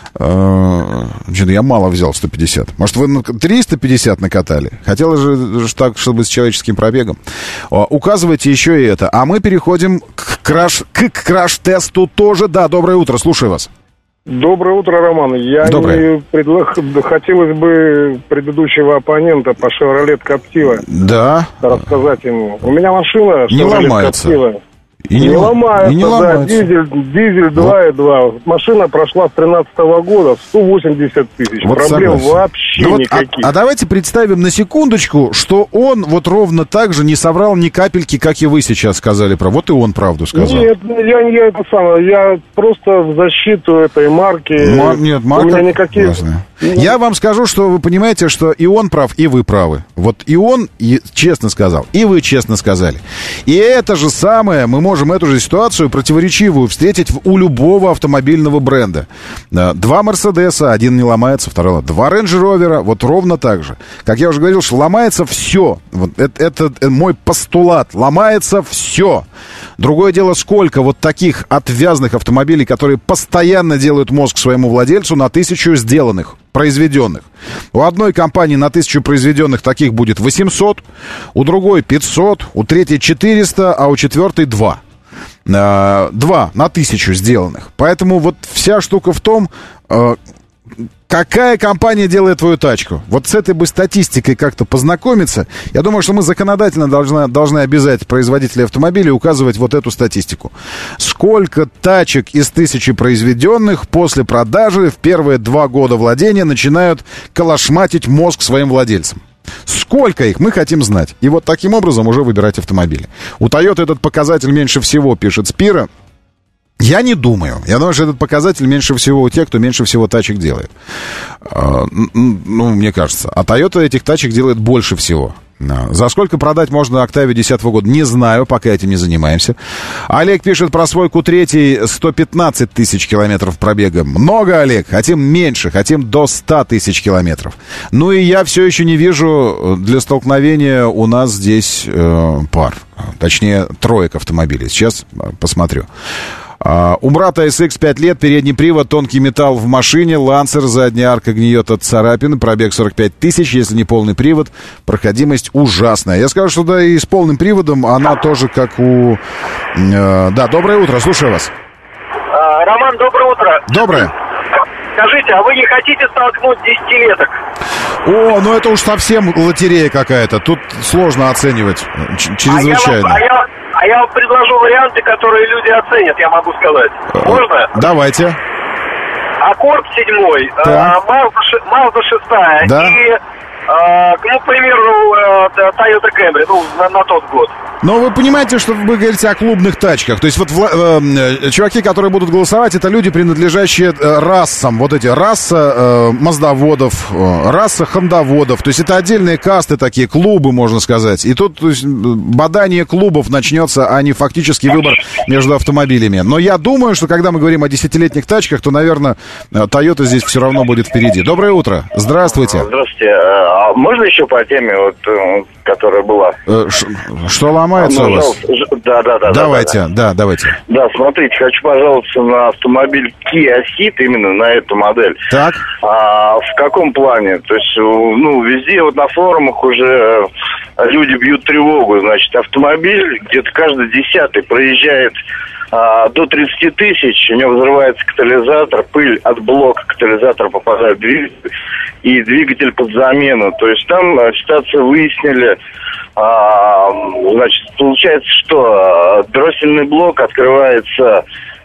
Э, я мало взял сто пятьдесят. Может, вы триста пятьдесят накатали? Хотелось же так, чтобы с человеческим пробегом. О, указывайте еще и это. А мы переходим к, краш, к краш-тесту тоже. Да, доброе утро, слушаю вас. Доброе утро, Роман. Я не предлаг... хотелось бы предыдущего оппонента по Chevrolet Captiva да. рассказать ему. У меня машина не Chevrolet ломается. Captiva. И не, не ломается, и не да, ломается. дизель, дизель два и два. Машина прошла с тринадцатого года, сто восемьдесят тысяч. Вот Проблем согласен. вообще ну вот, никаких. А, а давайте представим на секундочку, что он вот ровно так же не соврал ни капельки, как и вы сейчас сказали про. Вот и он правду сказал. Нет, я, я это самое, я просто в защиту этой марки. Мар... Нет, марка... У меня никаких... Классная. Я вам скажу, что вы понимаете, что и он прав, и вы правы. Вот и он и честно сказал, и вы честно сказали. И это же самое, мы можем эту же ситуацию противоречивую встретить у любого автомобильного бренда. Два Мерседеса, один не ломается, второй. Два Рейндж Ровера, вот ровно так же. Как я уже говорил, что ломается все. Вот это, это мой постулат. Ломается все. Другое дело, сколько вот таких отвязных автомобилей, которые постоянно делают мозг своему владельцу на тысячу сделанных, произведенных. У одной компании на тысячу произведенных таких будет восемьсот, у другой пятьсот, у третьей четыреста, а у четвертой два. Два на тысячу сделанных. Поэтому вот вся штука в том, какая компания делает твою тачку. Вот с этой бы статистикой как-то познакомиться. Я думаю, что мы законодательно должны, должны обязать производителей автомобилей указывать вот эту статистику. Сколько тачек из тысячи произведенных после продажи в первые два года владения начинают калашматить мозг своим владельцам. Сколько их, мы хотим знать. И вот таким образом уже выбирать автомобили. У Toyota этот показатель меньше всего, пишет Спира. Я не думаю. Я думаю, что этот показатель меньше всего у тех, кто меньше всего тачек делает. Ну, мне кажется. А Toyota этих тачек делает больше всего. За сколько продать можно Octavia десятого года? Не знаю, пока этим не занимаемся. Олег пишет про свой ку три, сто пятнадцать тысяч километров пробега. Много, Олег. Хотим меньше, хотим до ста тысяч километров. Ну и я все еще не вижу для столкновения у нас здесь э, пар. Точнее, троек автомобилей. Сейчас посмотрю. Uh, у брата эс икс пять лет, передний привод, тонкий металл в машине, лансер, задняя арка гниет от царапин, пробег сорок пять тысяч, если не полный привод, проходимость ужасная. Я скажу, что да и с полным приводом она тоже как у... Uh, да, доброе утро, слушаю вас. А, Роман, доброе утро. Доброе. Скажите, а вы не хотите столкнуть десятилеток? О, ну это уж совсем лотерея какая-то, тут сложно оценивать, ч- чрезвычайно. А я, вам, а, я, а я вам предложу варианты, которые люди оценят, я могу сказать. Можно? Давайте. Аккорд седьмой, Мазда шестая да. и, э, ну, к примеру, Toyota Camry, ну, на, на тот год. Но вы понимаете, что вы говорите о клубных тачках. То есть вот э, чуваки, которые будут голосовать, это люди, принадлежащие э, расам. Вот эти раса э, маздоводов, э, раса хондоводов. То есть это отдельные касты такие, клубы, можно сказать. И тут то есть, бадание клубов начнется, а не фактический выбор между автомобилями. Но я думаю, что когда мы говорим о десятилетних тачках, то, наверное, Toyota здесь все равно будет впереди. Доброе утро. Здравствуйте. Здравствуйте. А можно еще по теме, вот, которая была? Э, ш- что ломается у вас? Да, да, да. Давайте, да, да. да, давайте. Да, смотрите, хочу пожаловаться на автомобиль Kia Ceed, именно на эту модель. Так. А, в каком плане? То есть, ну, везде вот на форумах уже люди бьют тревогу. Значит, автомобиль где-то каждый десятый проезжает а, до тридцати тысяч, у него взрывается катализатор, пыль от блока катализатора попадает в двигатель, и двигатель под замену. То есть там а, ситуацию выяснили. А, значит, получается, что дроссельный блок открывается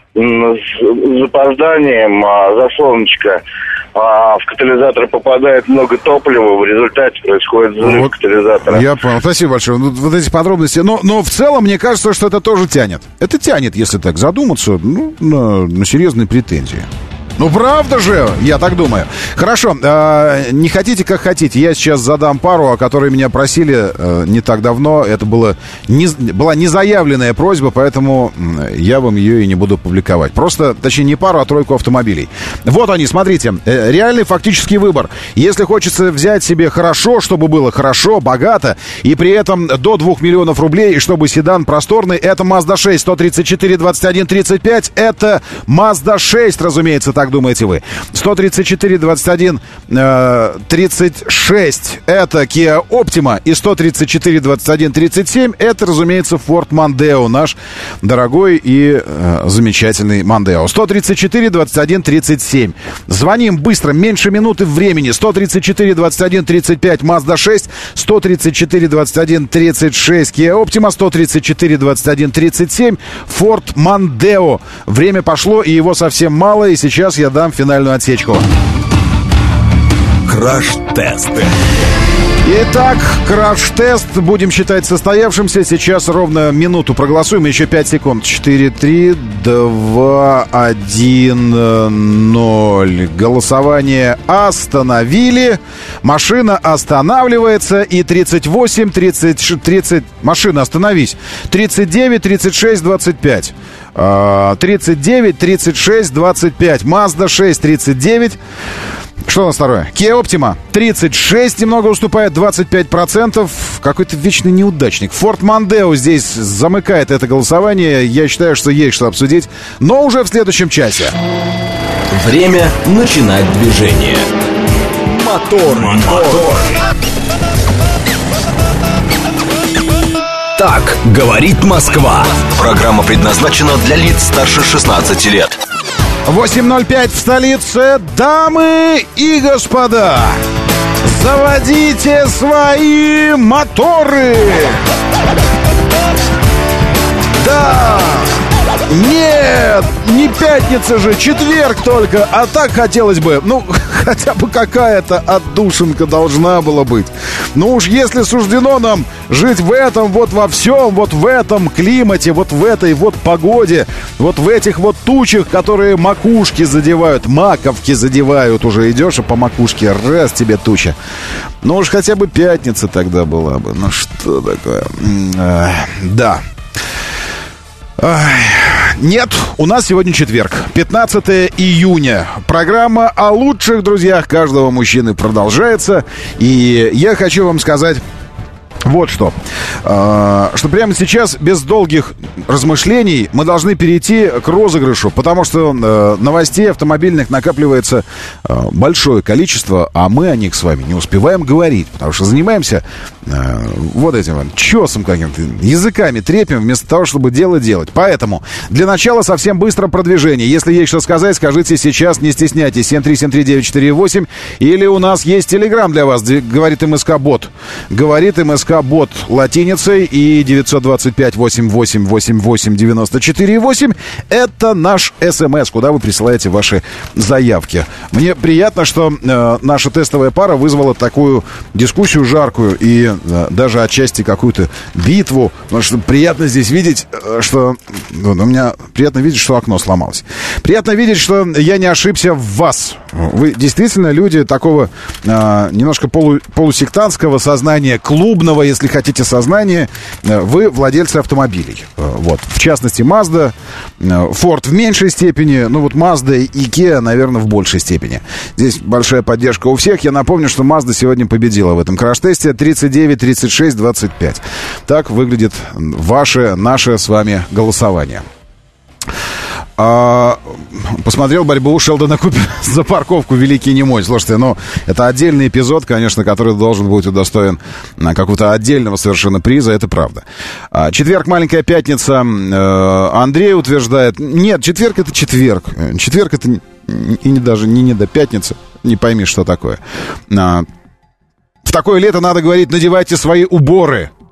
с запозданием а, за солнышко а, в катализатор попадает много топлива, в результате происходит взрыв вот, катализатора. Я понял, спасибо большое. Ну, вот эти подробности. Но, но в целом, мне кажется, что это тоже тянет. Это тянет, если так задуматься, ну, на, на серьезные претензии. Ну, правда же, я так думаю. Хорошо, э, не хотите, как хотите. Я сейчас задам пару, о которой меня просили э, не так давно. Это было не, была незаявленная просьба, поэтому я вам ее и не буду публиковать. Просто, точнее, не пару, а тройку автомобилей. Вот они, смотрите. Э, реальный фактический выбор. Если хочется взять себе хорошо, чтобы было хорошо, богато, и при этом до двух миллионов рублей, и чтобы седан просторный, это Mazda шесть, сто тридцать четыре, двадцать один, тридцать пять. Это Mazda шесть, разумеется, так думаете вы. сто тридцать четыре, двадцать один, тридцать шесть это Kia Optima, и сто тридцать четыре, двадцать один, тридцать семь это, разумеется, Ford Mondeo, наш дорогой и э, замечательный Mondeo. сто тридцать четыре, двадцать один, тридцать семь. Звоним быстро, меньше минуты времени. сто тридцать четыре, двадцать один, тридцать пять Mazda шесть, сто тридцать четыре, двадцать один, тридцать шесть Kia Optima, сто тридцать четыре, двадцать один, тридцать семь Ford Mondeo. Время пошло, и его совсем мало, и сейчас я дам финальную отсечку. Краш-тесты. Итак, краш-тест будем считать состоявшимся. Сейчас ровно минуту проголосуем. Еще пять секунд. четыре, три, два, один, ноль. Голосование остановили. Машина останавливается. И тридцать восемь, тридцать, тридцать... Машина, остановись. тридцать девять, тридцать шесть, двадцать пять. тридцать девять, тридцать шесть, двадцать пять. Mazda шесть, тридцать девять. Что у нас второе? Kia Optima тридцать шесть, немного уступает, двадцать пять процентов. Какой-то вечный неудачник. Ford Mondeo здесь замыкает это голосование. Я считаю, что есть что обсудить, но уже в следующем часе. Время начинать движение. Мотор, мотор. Так говорит Москва. Программа предназначена для лиц старше шестнадцати лет. восемь ноль пять в столице. Дамы и господа, заводите свои моторы. Да. Нет, не пятница же, четверг только. А так хотелось бы, ну, хотя бы какая-то отдушинка должна была быть. Ну уж если суждено нам жить в этом, вот во всем, вот в этом климате, вот в этой вот погоде, вот в этих вот тучах, которые макушки задевают, маковки задевают, уже идешь, и по макушке раз тебе туча. Ну уж хотя бы пятница тогда была бы. Ну что такое? Да. Нет, у нас сегодня четверг, пятнадцатое июня. Программа о лучших друзьях каждого мужчины продолжается. И я хочу вам сказать вот что. Что прямо сейчас, без долгих размышлений, мы должны перейти к розыгрышу, потому что новостей автомобильных накапливается большое количество, а мы о них с вами не успеваем говорить, потому что занимаемся вот этим вот чесом каким-то, языками трепим, вместо того, чтобы дело делать. Поэтому для начала совсем быстро продвижение. Если есть что сказать, скажите сейчас, не стесняйтесь. семь три семь три девять четыре восемь. Или у нас есть телеграм для вас, говорит МСК-бот. Говорит МСК-бот латиницей и девятьсот двадцать пять восемьдесят восемь восемьдесят восемь девяносто четыре восемь. Это наш СМС, куда вы присылаете ваши заявки. Мне приятно, что э, наша тестовая пара вызвала такую дискуссию жаркую и э, даже отчасти какую-то битву. Потому что приятно здесь видеть, э, что... Ну, у меня приятно видеть, что окно сломалось. Приятно видеть, что я не ошибся в вас. Вы действительно люди такого э, немножко полу, полусектантского сознания, клубного, если хотите, сознания. Вы владельцы автомобилей. Вот. В частности, Mazda, Ford в меньшей степени, ну вот Mazda и Kia, наверное, в большей степени. Здесь большая поддержка у всех. Я напомню, что Mazda сегодня победила в этом краш-тесте. тридцать девять, тридцать шесть, двадцать пять. Так выглядит ваше, наше с вами голосование. А, посмотрел борьбу у Шелдона Купера за парковку «Великий немой». Слушайте, ну, это отдельный эпизод, конечно, который должен быть удостоен какого-то отдельного совершенно приза, это правда. А, четверг, маленькая пятница. А, Андрей утверждает... Нет, четверг — это четверг. Четверг — это и не даже не, не до пятницы. Не пойми, что такое. А, в такое лето надо говорить: надевайте свои уборы.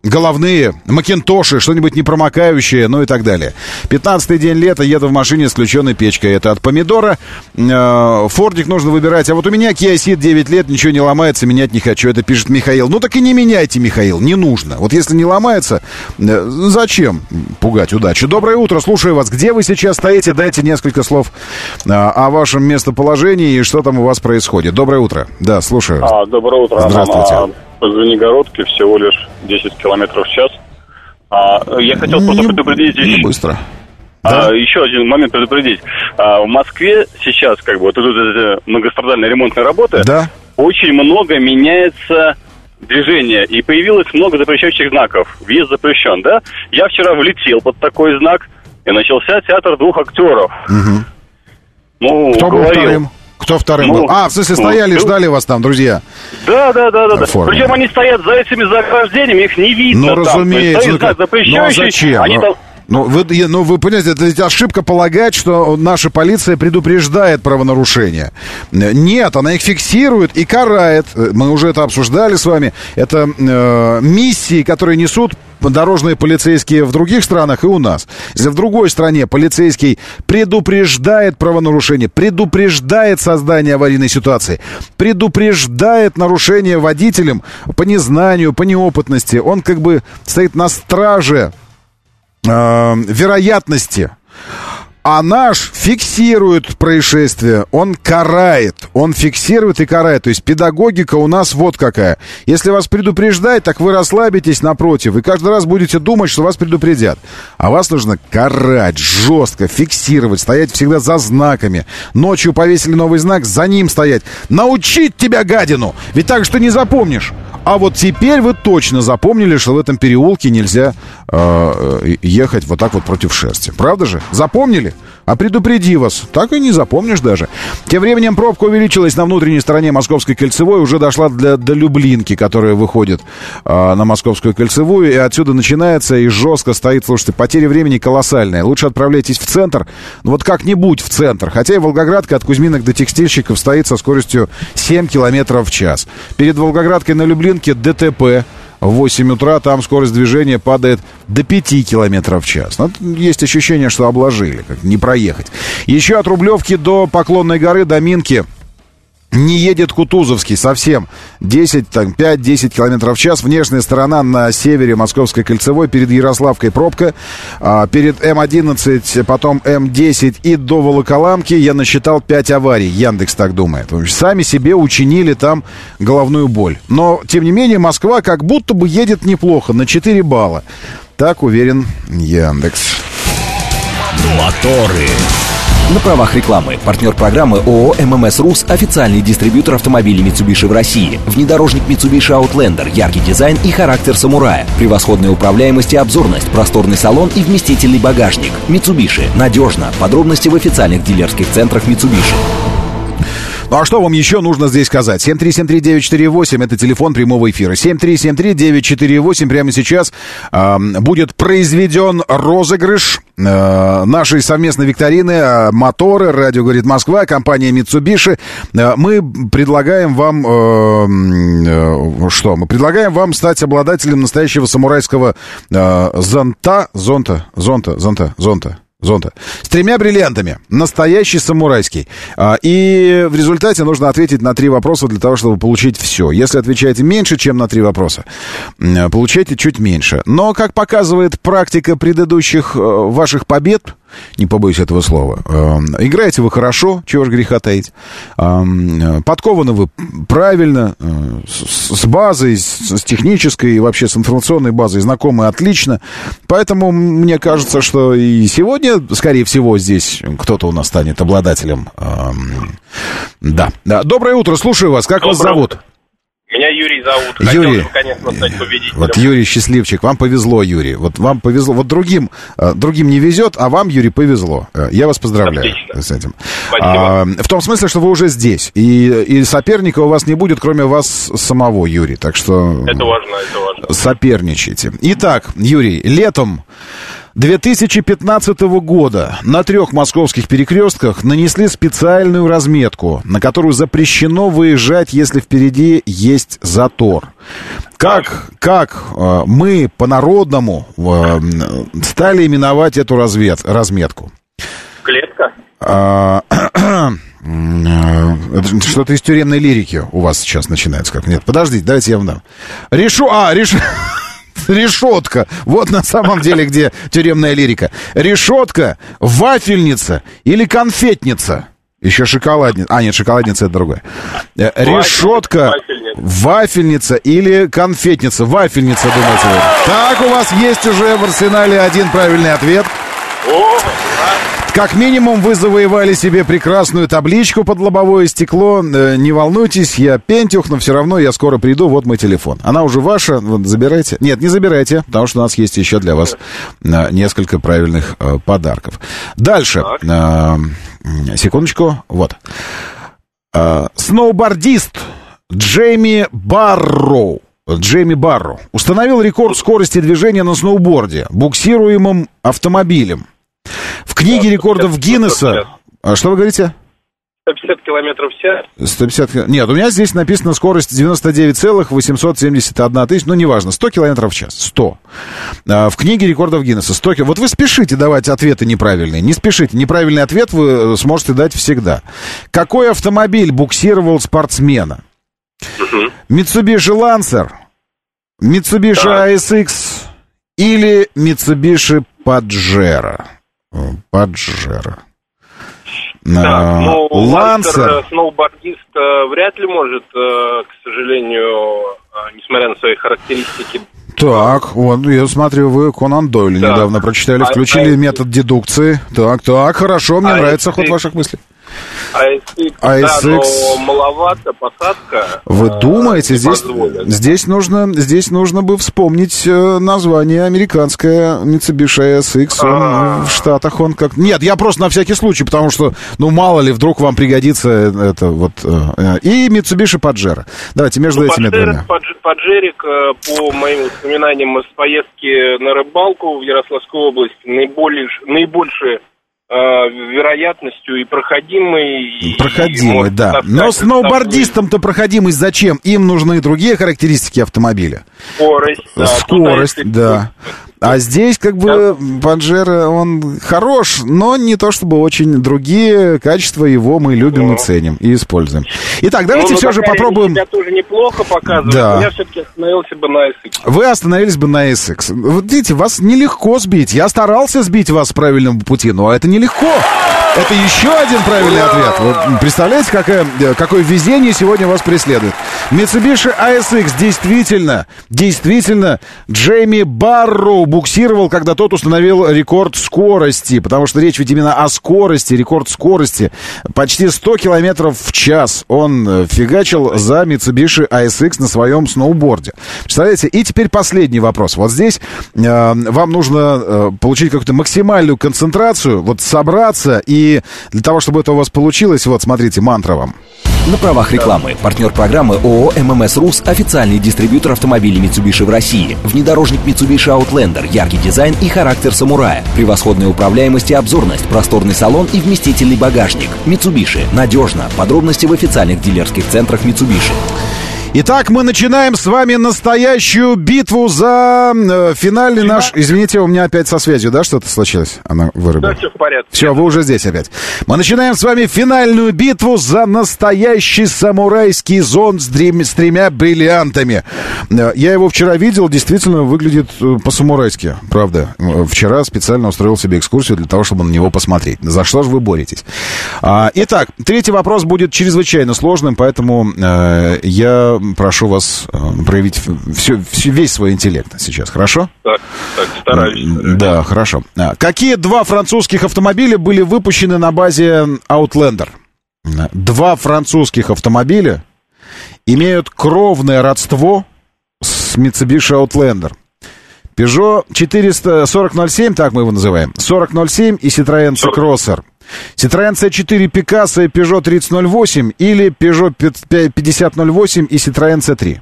головные, макинтоши, что-нибудь непромокающее, ну и так далее. пятнадцатый день лета, еду в машине с включенной печкой. Это от помидора. Э, фордик нужно выбирать. А вот у меня Kia Ceed девять лет, ничего не ломается, менять не хочу. Это пишет Михаил. Ну так и не меняйте, Михаил, не нужно. Вот если не ломается, э, зачем пугать удачу? Доброе утро, слушаю вас. Где вы сейчас стоите? Дайте несколько слов э, о вашем местоположении и что там у вас происходит. Доброе утро. Да, слушаю. А, доброе утро. Здравствуйте. А, по Звенигородке всего лишь десять километров в час. А, я хотел просто не, предупредить еще. Быстро. А, да? Еще один момент предупредить. А, в Москве сейчас, как бы, вот идут эти многострадальные ремонтные работы. Да. Очень много меняется движение. И появилось много запрещающих знаков. Въезд запрещен, да? Я вчера влетел под такой знак, и начался театр двух актеров. Угу. Ну, Кто был говорил. вторым? Кто вторым ну, был? А, в смысле, стояли, ну, ждали вас там, друзья. Да, да, да, да, да. Форме. Причем они стоят за этими заграждениями, их не видно. Ну, там. разумеется. Стоит знак запрещающий, ну, а зачем? они ну, там... ну, вы, ну, вы понимаете, это ведь ошибка полагать, что наша полиция предупреждает правонарушения. Нет, она их фиксирует и карает. Мы уже это обсуждали с вами. Это э, миссии, которые несут дорожные полицейские в других странах и у нас. Если в другой стране полицейский предупреждает правонарушение, предупреждает создание аварийной ситуации, предупреждает нарушение водителем по незнанию, по неопытности, он как бы стоит на страже э, вероятности. А наш фиксирует происшествие, он карает, он фиксирует и карает. То есть педагогика у нас вот какая. Если вас предупреждать, так вы расслабитесь напротив, и каждый раз будете думать, что вас предупредят. А вас нужно карать, жестко, фиксировать, стоять всегда за знаками. Ночью повесили новый знак, за ним стоять. Научить тебя, гадину! Ведь так что не запомнишь. А вот теперь вы точно запомнили, что в этом переулке нельзя э, ехать вот так вот против шерсти. Правда же? Запомнили? А предупреди вас. Так и не запомнишь даже. Тем временем пробка увеличилась на внутренней стороне Московской кольцевой. Уже дошла для, до Люблинки, которая выходит э, на Московскую кольцевую. И отсюда начинается и жестко стоит. Слушайте, потеря времени колоссальная. Лучше отправляйтесь в центр. Ну вот как-нибудь в центр. Хотя и Волгоградка от Кузьминок до Текстильщиков стоит со скоростью семь километров в час. Перед Волгоградкой на Люблинке ДТП. В восемь утра там скорость движения падает до пяти километров в час. Но есть ощущение, что обложили, как не проехать. Еще от Рублевки до Поклонной горы, до Минки не едет Кутузовский совсем. десять, там, пять-десять километров в час. Внешняя сторона на севере Московской кольцевой. Перед Ярославкой пробка. А, перед эм одиннадцать, потом эм десять и до Волоколамки я насчитал пять аварий. Яндекс так думает. Сами себе учинили там головную боль. Но, тем не менее, Москва как будто бы едет неплохо. На четыре балла. Так уверен Яндекс. Моторы. На правах рекламы. Партнер программы ООО «эм эм эс Рус», официальный дистрибьютор автомобилей Mitsubishi в России. Внедорожник Mitsubishi Outlander, яркий дизайн и характер самурая. Превосходная управляемость и обзорность, просторный салон и вместительный багажник. Mitsubishi. Надежно. Подробности в официальных дилерских центрах Mitsubishi. Ну а что вам еще нужно здесь сказать? семь три семь три девять четыре восемь, это телефон прямого эфира. семь три семь три девять четыре восемь. Прямо сейчас э, будет произведен розыгрыш э, нашей совместной викторины э, «Моторы», радио «Говорит Москва», компания Mitsubishi. Э, мы предлагаем вам... Э, э, что? Мы предлагаем вам стать обладателем настоящего самурайского э, зонта, зонта, зонта, зонта, зонта. Зонта. С тремя бриллиантами. Настоящий самурайский. И в результате нужно ответить на три вопроса для того, чтобы получить все. Если отвечаете меньше, чем на три вопроса, получаете чуть меньше. Но, как показывает практика предыдущих ваших побед, не побоюсь этого слова, играете вы хорошо, чего ж греха таить. Подкованы вы правильно, с базой, с технической и вообще с информационной базой знакомы отлично. Поэтому мне кажется, что и сегодня, скорее всего, здесь кто-то у нас станет обладателем. Да. Да. Доброе утро, слушаю вас. Как Доброе вас зовут? Утро. Меня Юрий зовут. Юрий. Хотел, конечно, стать победителем. Вот Юрий счастливчик. Вам повезло, Юрий. Вот вам повезло. Вот другим, другим не везет, а вам, Юрий, повезло. Я вас поздравляю Отлично. С этим. А, в том смысле, что вы уже здесь. И, и соперника у вас не будет, кроме вас самого, Юрий. Так что... Это важно, это важно. Соперничайте. Итак, Юрий, летом две тысячи пятнадцатого года на трех московских перекрестках нанесли специальную разметку, на которую запрещено выезжать, если впереди есть затор. Как, как э, мы по-народному э, стали именовать эту развед, разметку? Клетка. А, что-то из тюремной лирики у вас сейчас начинается. Как? Нет, подождите, давайте я вам дам. Решу... А, реш... решетка. Вот на самом деле, где тюремная лирика. Решетка, вафельница или конфетница? Еще шоколадница. А, нет, шоколадница — это другое. Решетка, вафельница, вафельница или конфетница? Вафельница, думаете вы? Так, у вас есть уже в арсенале один правильный ответ. О, как минимум, вы завоевали себе прекрасную табличку под лобовое стекло. Не волнуйтесь, я пентюх, но все равно я скоро приду. Вот мой телефон. Она уже ваша. Вот, забирайте. Нет, не забирайте, потому что у нас есть еще для вас несколько правильных э, подарков. Дальше. Э, секундочку. Вот. Э, сноубордист Джейми Барроу. Джейми Барроу установил рекорд скорости движения на сноуборде, буксируемым автомобилем. В книге рекордов Гиннесса... Что вы говорите? сто пятьдесят километров в час. сто пятьдесят... Нет, у меня здесь написано скорость девяносто девять целых восемьсот семьдесят одна тысяча. Ну, неважно, сто километров в час. сто. В книге рекордов Гиннесса сто. Вот вы спешите давать ответы неправильные. Не спешите. Неправильный ответ вы сможете дать всегда. Какой автомобиль буксировал спортсмена? Mitsubishi Lancer, Mitsubishi эй эс икс или Mitsubishi Pajero? Pajero. Да, но Lancer. Сноубордист вряд ли может, к сожалению, несмотря на свои характеристики. Так, вот, я смотрю, вы Конан Дойля да. недавно прочитали, включили а, метод дедукции. Так, так, хорошо, мне а нравится ход ваших мыслей. эй эс икс, эй эс икс. Да, но маловато, посадка. Вы думаете, здесь, здесь, нужно, здесь нужно бы вспомнить название американское Mitsubishi эй эс икс. Он в Штатах, он как... Нет, я просто на всякий случай, потому что, ну, мало ли, вдруг вам пригодится это вот... И Mitsubishi Pajero. Давайте между ну, этими Pajero, двумя. Паджерик, по моим воспоминаниям из поездки на рыбалку в Ярославской области, наиболее, наибольшее вероятностью и проходимый. Проходимый, и, да. Но сноубордистам-то проходимость зачем? Им нужны другие характеристики автомобиля. Скорость. Да, Скорость, да. А здесь как бы Pajero, он хорош, но не то чтобы очень. Другие качества его мы любим ну. и ценим, и используем. Итак, давайте ну, все же попробуем... Себя тоже неплохо показывает, да. Я все-таки остановился бы на эс икс. Вы остановились бы на эс икс. Вот видите, вас нелегко сбить. Я старался сбить вас с правильным пути, но это нелегко. Это еще один правильный ответ. Вы представляете, какое, какое везение сегодня вас преследует? Mitsubishi эй эс икс действительно, действительно Джейми Барроу буксировал, когда тот установил рекорд скорости, потому что речь ведь именно о скорости, рекорд скорости. Почти сто километров в час он фигачил за Mitsubishi эй эс икс на своем сноуборде. Представляете? И теперь последний вопрос. Вот здесь э, вам нужно э, получить какую-то максимальную концентрацию, вот собраться, и для того, чтобы это у вас получилось, вот смотрите, мантра вам. На правах рекламы. Партнер программы ООО эм эм эс Рус, официальный дистрибьютор автомобилей Mitsubishi в России. Внедорожник Mitsubishi Outlander, яркий дизайн и характер самурая. Превосходная управляемость и обзорность, просторный салон и вместительный багажник. Mitsubishi. Надежно. Подробности в официальных дилерских центрах Mitsubishi. Итак, мы начинаем с вами настоящую битву за э, финальный наш... Извините, у меня опять со связью, да, что-то случилось? Она вырубила. Да, все в порядке. Все, вы уже здесь опять. Мы начинаем с вами финальную битву за настоящий самурайский зонт с, дрем... с тремя бриллиантами. Я его вчера видел, действительно выглядит по-самурайски, правда. Вчера специально устроил себе экскурсию для того, чтобы на него посмотреть. За что же вы боретесь? А, итак, третий вопрос будет чрезвычайно сложным, поэтому э, я... прошу вас проявить все, все, весь свой интеллект сейчас, хорошо? Так, так, стараюсь. Да, хорошо. Какие два французских автомобиля были выпущены на базе Outlander? Два французских автомобиля имеют кровное родство с Mitsubishi Outlander. Peugeot четыреста сорок ноль семь, так мы его называем, сорок ноль семь и Citroёn C-Crosser. Citroёn си четыре Picasso и Peugeot тридцать ноль восемь или Peugeot пятьдесят ноль восемь и Citroёn си три.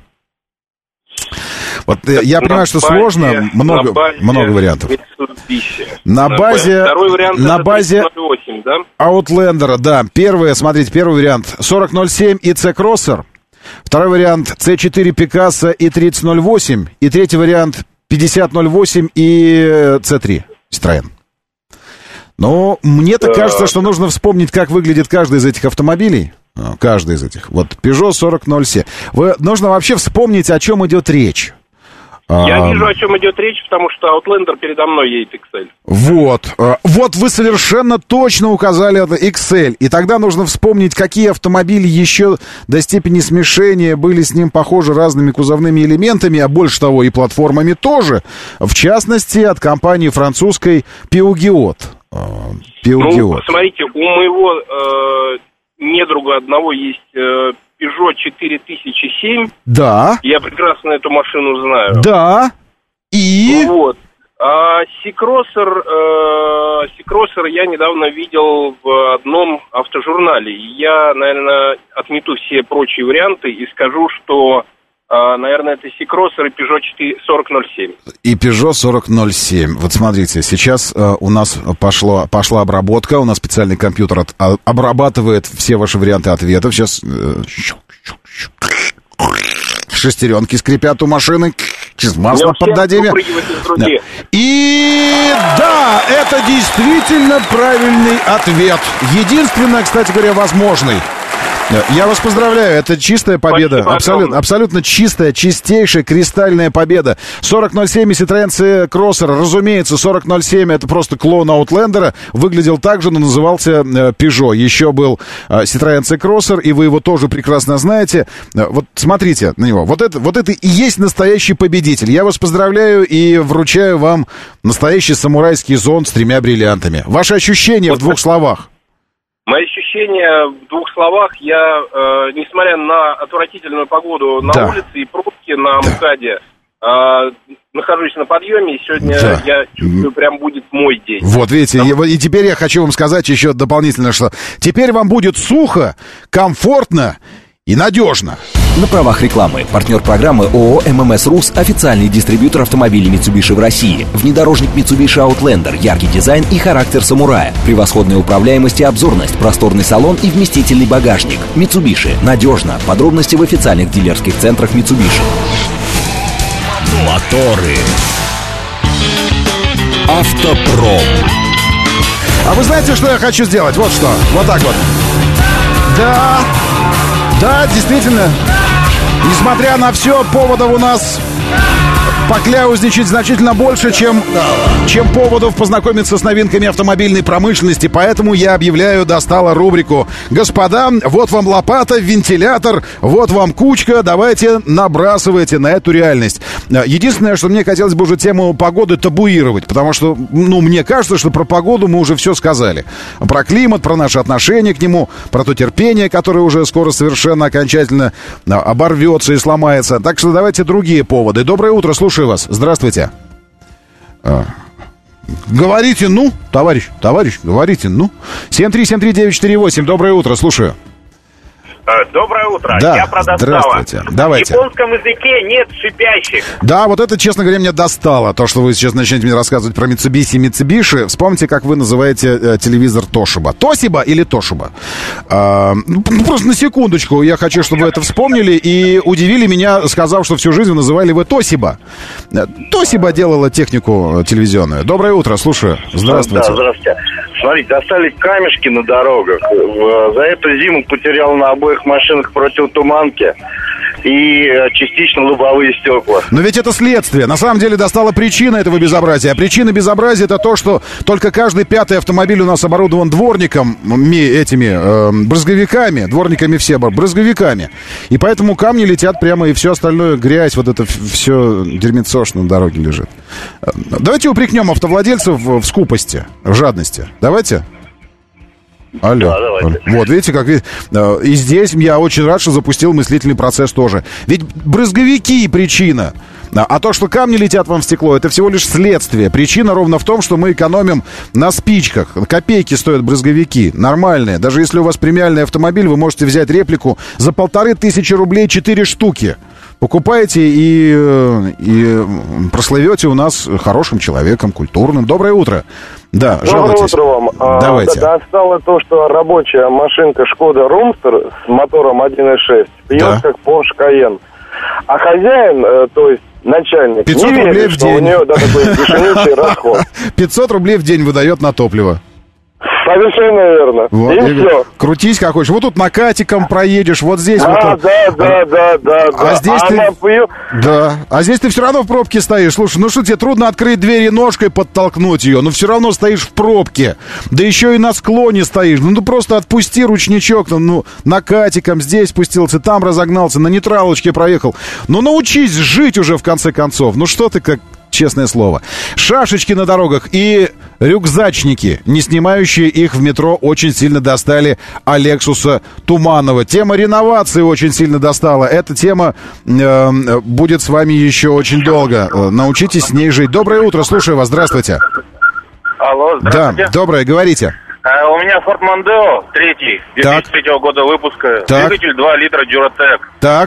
Вот так, я понимаю, что базе, сложно, много, на много вариантов. На базе, на базе восемь, да? Outlander, да. Первое, смотрите, первый вариант сорок ноль семь и C-Crosser. Второй вариант си четыре Picasso и тридцать ноль восемь. И третий вариант пятьдесят ноль восемь и си три Citroёn. Но мне-то да. кажется, что нужно вспомнить, как выглядит каждый из этих автомобилей. Каждый из этих. Вот Peugeot сорок ноль семь. Вы, нужно вообще вспомнить, о чем идет речь. Я а... вижу, о чем идет речь, потому что Outlander передо мной едет икс эль. Вот. Вот вы совершенно точно указали это икс эль. И тогда нужно вспомнить, какие автомобили еще до степени смешения были с ним похожи разными кузовными элементами, а больше того и платформами тоже. В частности, от компании французской Peugeot. Peugeot. Ну, смотрите, у моего э, недруга одного есть... Э, Peugeot четыре тысячи семь. Да. Я прекрасно эту машину знаю. Да. И? Вот. А Си-кроссер, э, Си-кроссер я недавно видел в одном автожурнале. Я, наверное, отмету все прочие варианты и скажу, что, э, наверное, это Си-кроссер и Peugeot сорок ноль семь. И Peugeot сорок ноль семь. Вот смотрите, сейчас э, у нас пошло, пошла обработка, у нас специальный компьютер от, а, обрабатывает все ваши варианты ответов. Сейчас э, шестеренки скрипят у машины. Сейчас масло поддадим. И да, это действительно правильный ответ. Единственное, кстати говоря, возможный. Я вас поздравляю, это чистая победа. Абсолютно, абсолютно чистая, чистейшая, кристальная победа. сорок ноль семь и Citroёn C-Crosser. Разумеется, сорок ноль семь это просто клон Outlander. Выглядел так же, но назывался Peugeot. Еще был Citroёn C-Crosser, и вы его тоже прекрасно знаете. Вот смотрите на него. Вот это, вот это и есть настоящий победитель. Я вас поздравляю и вручаю вам настоящий самурайский зонт с тремя бриллиантами. Ваши ощущения в двух словах. Мои ощущения в двух словах. Я, э, несмотря на отвратительную погоду на да. улице и пробки на МКАДе, э, нахожусь на подъеме, и сегодня да. я чувствую, прям будет мой день. Вот, видите, да. и, и теперь я хочу вам сказать еще дополнительно, что теперь вам будет сухо, комфортно и надежно. На правах рекламы. Партнер программы ООО ММС РУС, официальный дистрибьютор автомобилей Mitsubishi в России. Внедорожник Mitsubishi Outlander, яркий дизайн и характер самурая. Превосходная управляемость и обзорность, просторный салон и вместительный багажник. Mitsubishi. Надежно. Подробности в официальных дилерских центрах Mitsubishi. Моторы. Автопром. А вы знаете, что я хочу сделать? Вот что. Вот так вот. Да. Да, действительно. Несмотря на все, поводов у нас покляузничать значительно больше, чем, чем поводов познакомиться с новинками автомобильной промышленности. Поэтому я объявляю, достала рубрику. Господа, вот вам лопата, вентилятор, вот вам кучка. Давайте набрасывайте на эту реальность. Единственное, что мне хотелось бы уже тему погоды табуировать, потому что, ну, мне кажется, что про погоду мы уже все сказали. Про климат, про наши отношения к нему, про то терпение, которое уже скоро совершенно окончательно оборвется и сломается. Так что давайте другие поводы. Доброе утро, слушаю вас. Здравствуйте. А, говорите, ну, товарищ, товарищ, говорите, ну. семь три семь три девять четыре восемь. Доброе утро, слушаю. Доброе утро. Да, я про достало. Здравствуйте. Давайте. В японском языке нет шипящих. Да, вот это, честно говоря, меня достало. То, что вы сейчас начнете мне рассказывать про Mitsubishi и Mitsubishi. Вспомните, как вы называете э, телевизор Toshiba. Toshiba или Toshiba? А, ну, просто на секундочку. Я хочу, чтобы вы это вспомнили и удивили меня, сказав, что всю жизнь называли вы Toshiba. Toshiba делала технику телевизионную. Доброе утро, слушаю. Здравствуйте. Да, здравствуйте. Смотрите, достали камешки на дорогах. За эту зиму потерял на обоих машинах противотуманки и частично лобовые стекла. Но ведь это следствие. На самом деле достала причина этого безобразия. А причина безобразия — это то, что только каждый пятый автомобиль у нас оборудован дворником, этими э, брызговиками, дворниками все, брызговиками. И поэтому камни летят прямо, и все остальное, грязь, вот это все дерьмецо, что на дороге лежит. Давайте упрекнем автовладельцев в скупости, в жадности. Давайте. Алло. Да, давайте. Вот, видите, как... И здесь я очень рад, что запустил мыслительный процесс тоже. Ведь брызговики причина. А то, что камни летят вам в стекло, это всего лишь следствие. Причина ровно в том, что мы экономим на спичках. Копейки стоят брызговики. Нормальные. Даже если у вас премиальный автомобиль, вы можете взять реплику за полторы тысячи рублей четыре штуки. Покупаете и, и прослывете у нас хорошим человеком, культурным. Доброе утро. Да, Доброе жалуйтесь. утро вам. А, Давайте. Да, стало то, что рабочая машинка Шкода Румстер с мотором один и шесть пьет Да. как Porsche Cayenne. А хозяин, э, то есть начальник, пятьсот не рублей верит, в что день. у нее да, такой бешенючий расход. пятьсот рублей в день выдает на топливо. Совершенно верно. Вот, И я говорю, все. крутись как хочешь. Вот тут накатиком проедешь, вот здесь Да, вот. да, да, да, да, А да. здесь А ты... она пьет. Да. А здесь ты все равно в пробке стоишь. Слушай, ну что, тебе трудно открыть дверь и ножкой подтолкнуть ее, но все равно стоишь в пробке. Да еще и на склоне стоишь. Ну, ты просто отпусти ручничок, ну, ну, накатиком здесь спустился, там разогнался, на нейтралочке проехал. Ну, научись жить уже в конце концов. Ну, что ты как... Честное слово. Шашечки на дорогах и рюкзачники, не снимающие их в метро, очень сильно достали Алексуса Туманова. Тема реновации очень сильно достала. Эта тема э, будет с вами еще очень долго. Э, Научитесь с ней жить. Доброе утро, слушаю вас. Здравствуйте. Алло, здравствуйте. Да, доброе, говорите. А, у меня Ford Mondeo третий, две тысячи третьего года выпуска. Так. Двигатель два литра Duratec. Так.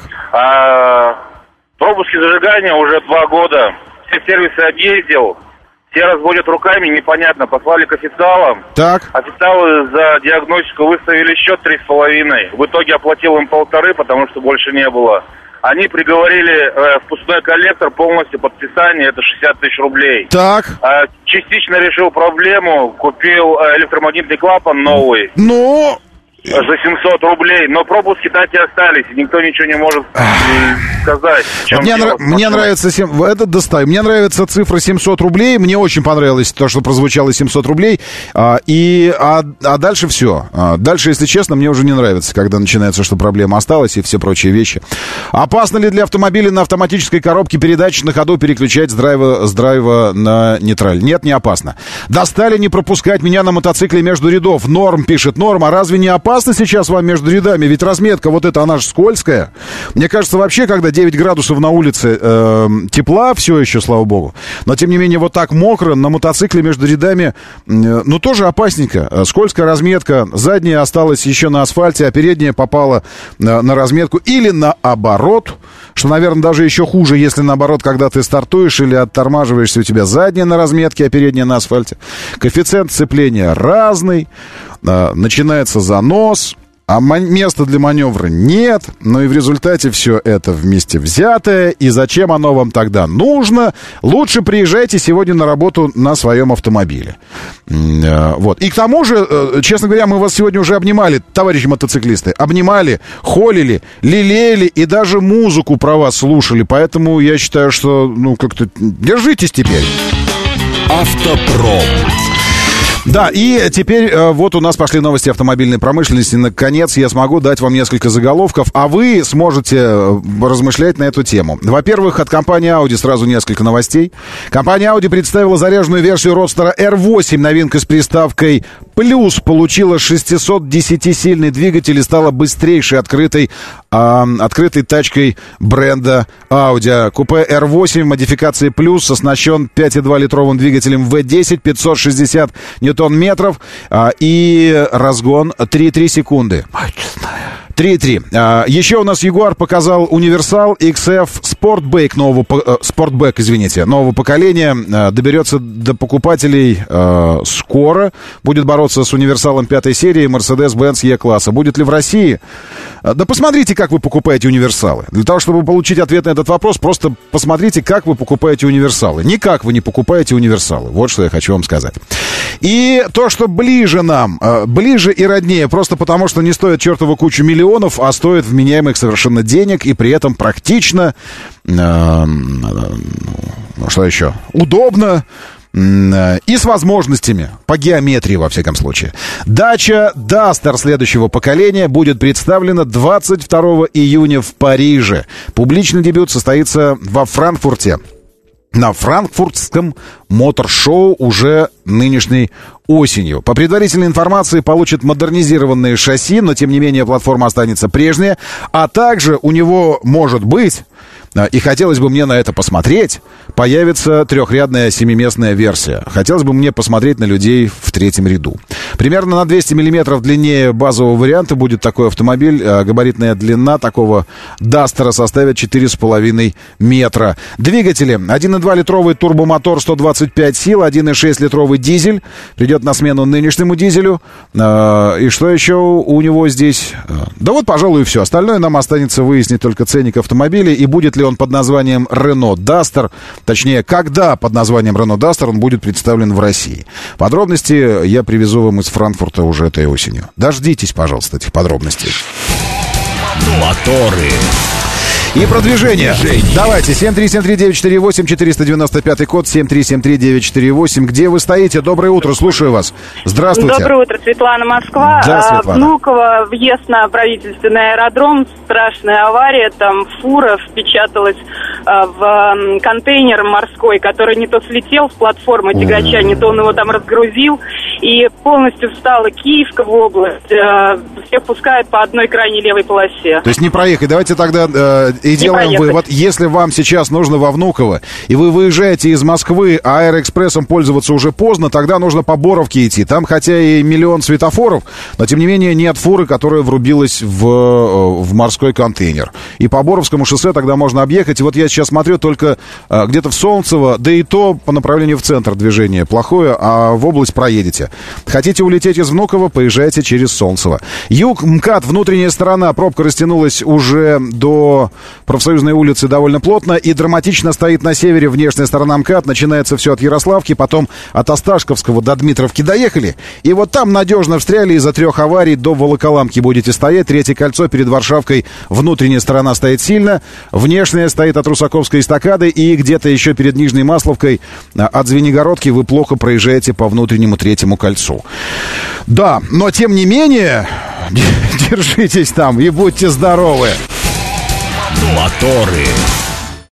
А, пропуски зажигания уже два года. Все сервисы объездил. Все разводят руками, непонятно. Послали к официалам. Так. Официалы за диагностику выставили счет три с половиной. В итоге оплатил им полторы, потому что больше не было. Они приговорили э, впускной коллектор полностью подписание, это шестьдесят тысяч рублей. Так. А, частично решил проблему, купил э, электромагнитный клапан новый. Ну... За семьсот рублей, но пропуски так и остались, и никто ничего не может э, сказать. в чем Мне, дело. нрав- мне нравится сем- этот достай. Мне нравится цифра семьсот рублей. Мне очень понравилось то, что прозвучало семьсот рублей. А, и, а, а дальше все. А, дальше, если честно, мне уже не нравится, когда начинается, что проблема осталась и все прочие вещи. Опасно ли для автомобиля на автоматической коробке передач на ходу переключать с драйва, с драйва на нейтраль? Нет, не опасно. Достали не пропускать меня на мотоцикле между рядов. Норм, пишет Норм. А разве не опасно сейчас вам между рядами? Ведь разметка вот эта, она же скользкая. Мне кажется, вообще, когда девять градусов на улице э, тепла, все еще, слава богу, но, тем не менее, вот так мокро, на мотоцикле между рядами, э, ну, тоже опасненько. Скользкая разметка, задняя осталась еще на асфальте, а передняя попала на, на разметку или наоборот, что, наверное, даже еще хуже, если наоборот, когда ты стартуешь или оттормаживаешься, у тебя задняя на разметке, а передняя на асфальте. Коэффициент сцепления разный, э, начинается занос, а места для маневра нет, но и в результате все это вместе взятое. И зачем оно вам тогда нужно? Лучше приезжайте сегодня на работу на своем автомобиле. Вот. И к тому же, честно говоря, мы вас сегодня уже обнимали, товарищи мотоциклисты. Обнимали, холили, лелеяли и даже музыку про вас слушали. Поэтому я считаю, что, ну, как-то держитесь теперь. Автопром. Да, и теперь э, вот у нас пошли новости автомобильной промышленности. Наконец я смогу дать вам несколько заголовков, а вы сможете э, размышлять на эту тему. Во-первых, от компании Audi сразу несколько новостей. Компания Audi представила заряженную версию Roadster эр восемь. Новинка с приставкой «Плюс» получила шестьсот десятисильный двигатель и стала быстрейшей открытой, э, открытой тачкой бренда Audi. Купе эр восемь в модификации «Плюс» оснащен пять и два литровым двигателем ви десять, пятьсот шестьдесят ньютон-метров а, и разгон три и три секунды. три и три. А, еще у нас Jaguar показал универсал икс эф Sportback нового, э, Sportback, извините, нового поколения. А, доберется до покупателей а, скоро. Будет бороться с универсалом пятой серии Mercedes-Benz E-класса. Будет ли в России? А, да посмотрите, как вы покупаете универсалы. Для того, чтобы получить ответ на этот вопрос, просто посмотрите, как вы покупаете универсалы. Никак вы не покупаете универсалы. Вот что я хочу вам сказать. И то, что ближе нам, а, ближе и роднее, просто потому, что не стоит чертову кучу миллионов, а стоит вменяемых совершенно денег и при этом практично, э, ну, что еще, удобно э, и с возможностями по геометрии, во всяком случае. Дача Duster следующего поколения будет представлена двадцать второго июня в Париже. Публичный дебют состоится во Франкфурте. На франкфуртском мотор-шоу уже нынешней осенью. По предварительной информации, получит модернизированные шасси, но, тем не менее, платформа останется прежняя. А также у него, может быть, и хотелось бы мне на это посмотреть, появится трехрядная семиместная версия. Хотелось бы мне посмотреть на людей в третьем ряду. Примерно на двести миллиметров длиннее базового варианта будет такой автомобиль. Габаритная длина такого Дастера составит четыре с половиной метра. Двигатели. один и два литровый турбомотор сто двадцать пять сил, один и шесть литровый дизель. Придет на смену нынешнему дизелю. И что еще у него здесь? Да вот, пожалуй, и все. Остальное нам останется выяснить только ценник автомобиля и будет ли он под названием Renault Duster. Точнее, когда под названием Renault Duster он будет представлен в России. Подробности я привезу вам из Франкфурта уже этой осенью. Дождитесь, пожалуйста, этих подробностей. Моторы. И продвижение. Движение. Давайте, семь три семь три девять четыре восемь, четыреста девяносто пятый код, семь три семь три девять четыре восемь. Где вы стоите? Доброе утро, слушаю вас. Здравствуйте. Доброе утро, Светлана, Москва. Да, Светлана. Внуково, въезд на правительственный аэродром, страшная авария, там фура впечаталась в контейнер морской, который не то слетел с платформы тягача, не то он его там разгрузил, и полностью встала Киевская область. Всех пускают по одной крайней левой полосе. То есть не проехать. Давайте тогда э, и делаем проехать. вывод. Если вам сейчас нужно во Внуково, и вы выезжаете из Москвы, а Аэроэкспрессом пользоваться уже поздно, тогда нужно по Боровке идти. Там хотя и миллион светофоров, но тем не менее нет фуры, которая врубилась в, в морской контейнер. И по Боровскому шоссе тогда можно объехать. И вот я сейчас смотрю только э, где-то в Солнцево, да и то по направлению в центр движение плохое, а в область проедете. Хотите улететь из Внуково, поезжайте через Солнцево. Юг, МКАД, внутренняя сторона, пробка растянулась уже до Профсоюзной улицы довольно плотно и драматично стоит на севере внешняя сторона МКАД. Начинается все от Ярославки, потом от Осташковского до Дмитровки доехали. И вот там надежно встряли из-за трех аварий до Волоколамки будете стоять. Третье кольцо перед Варшавкой, внутренняя сторона стоит сильно, внешняя стоит от Русаковской эстакады и где-то еще перед Нижней Масловкой от Звенигородки вы плохо проезжаете по внутреннему третьему кольцу. Да, но тем не менее, держитесь там и будьте здоровы. Моторы.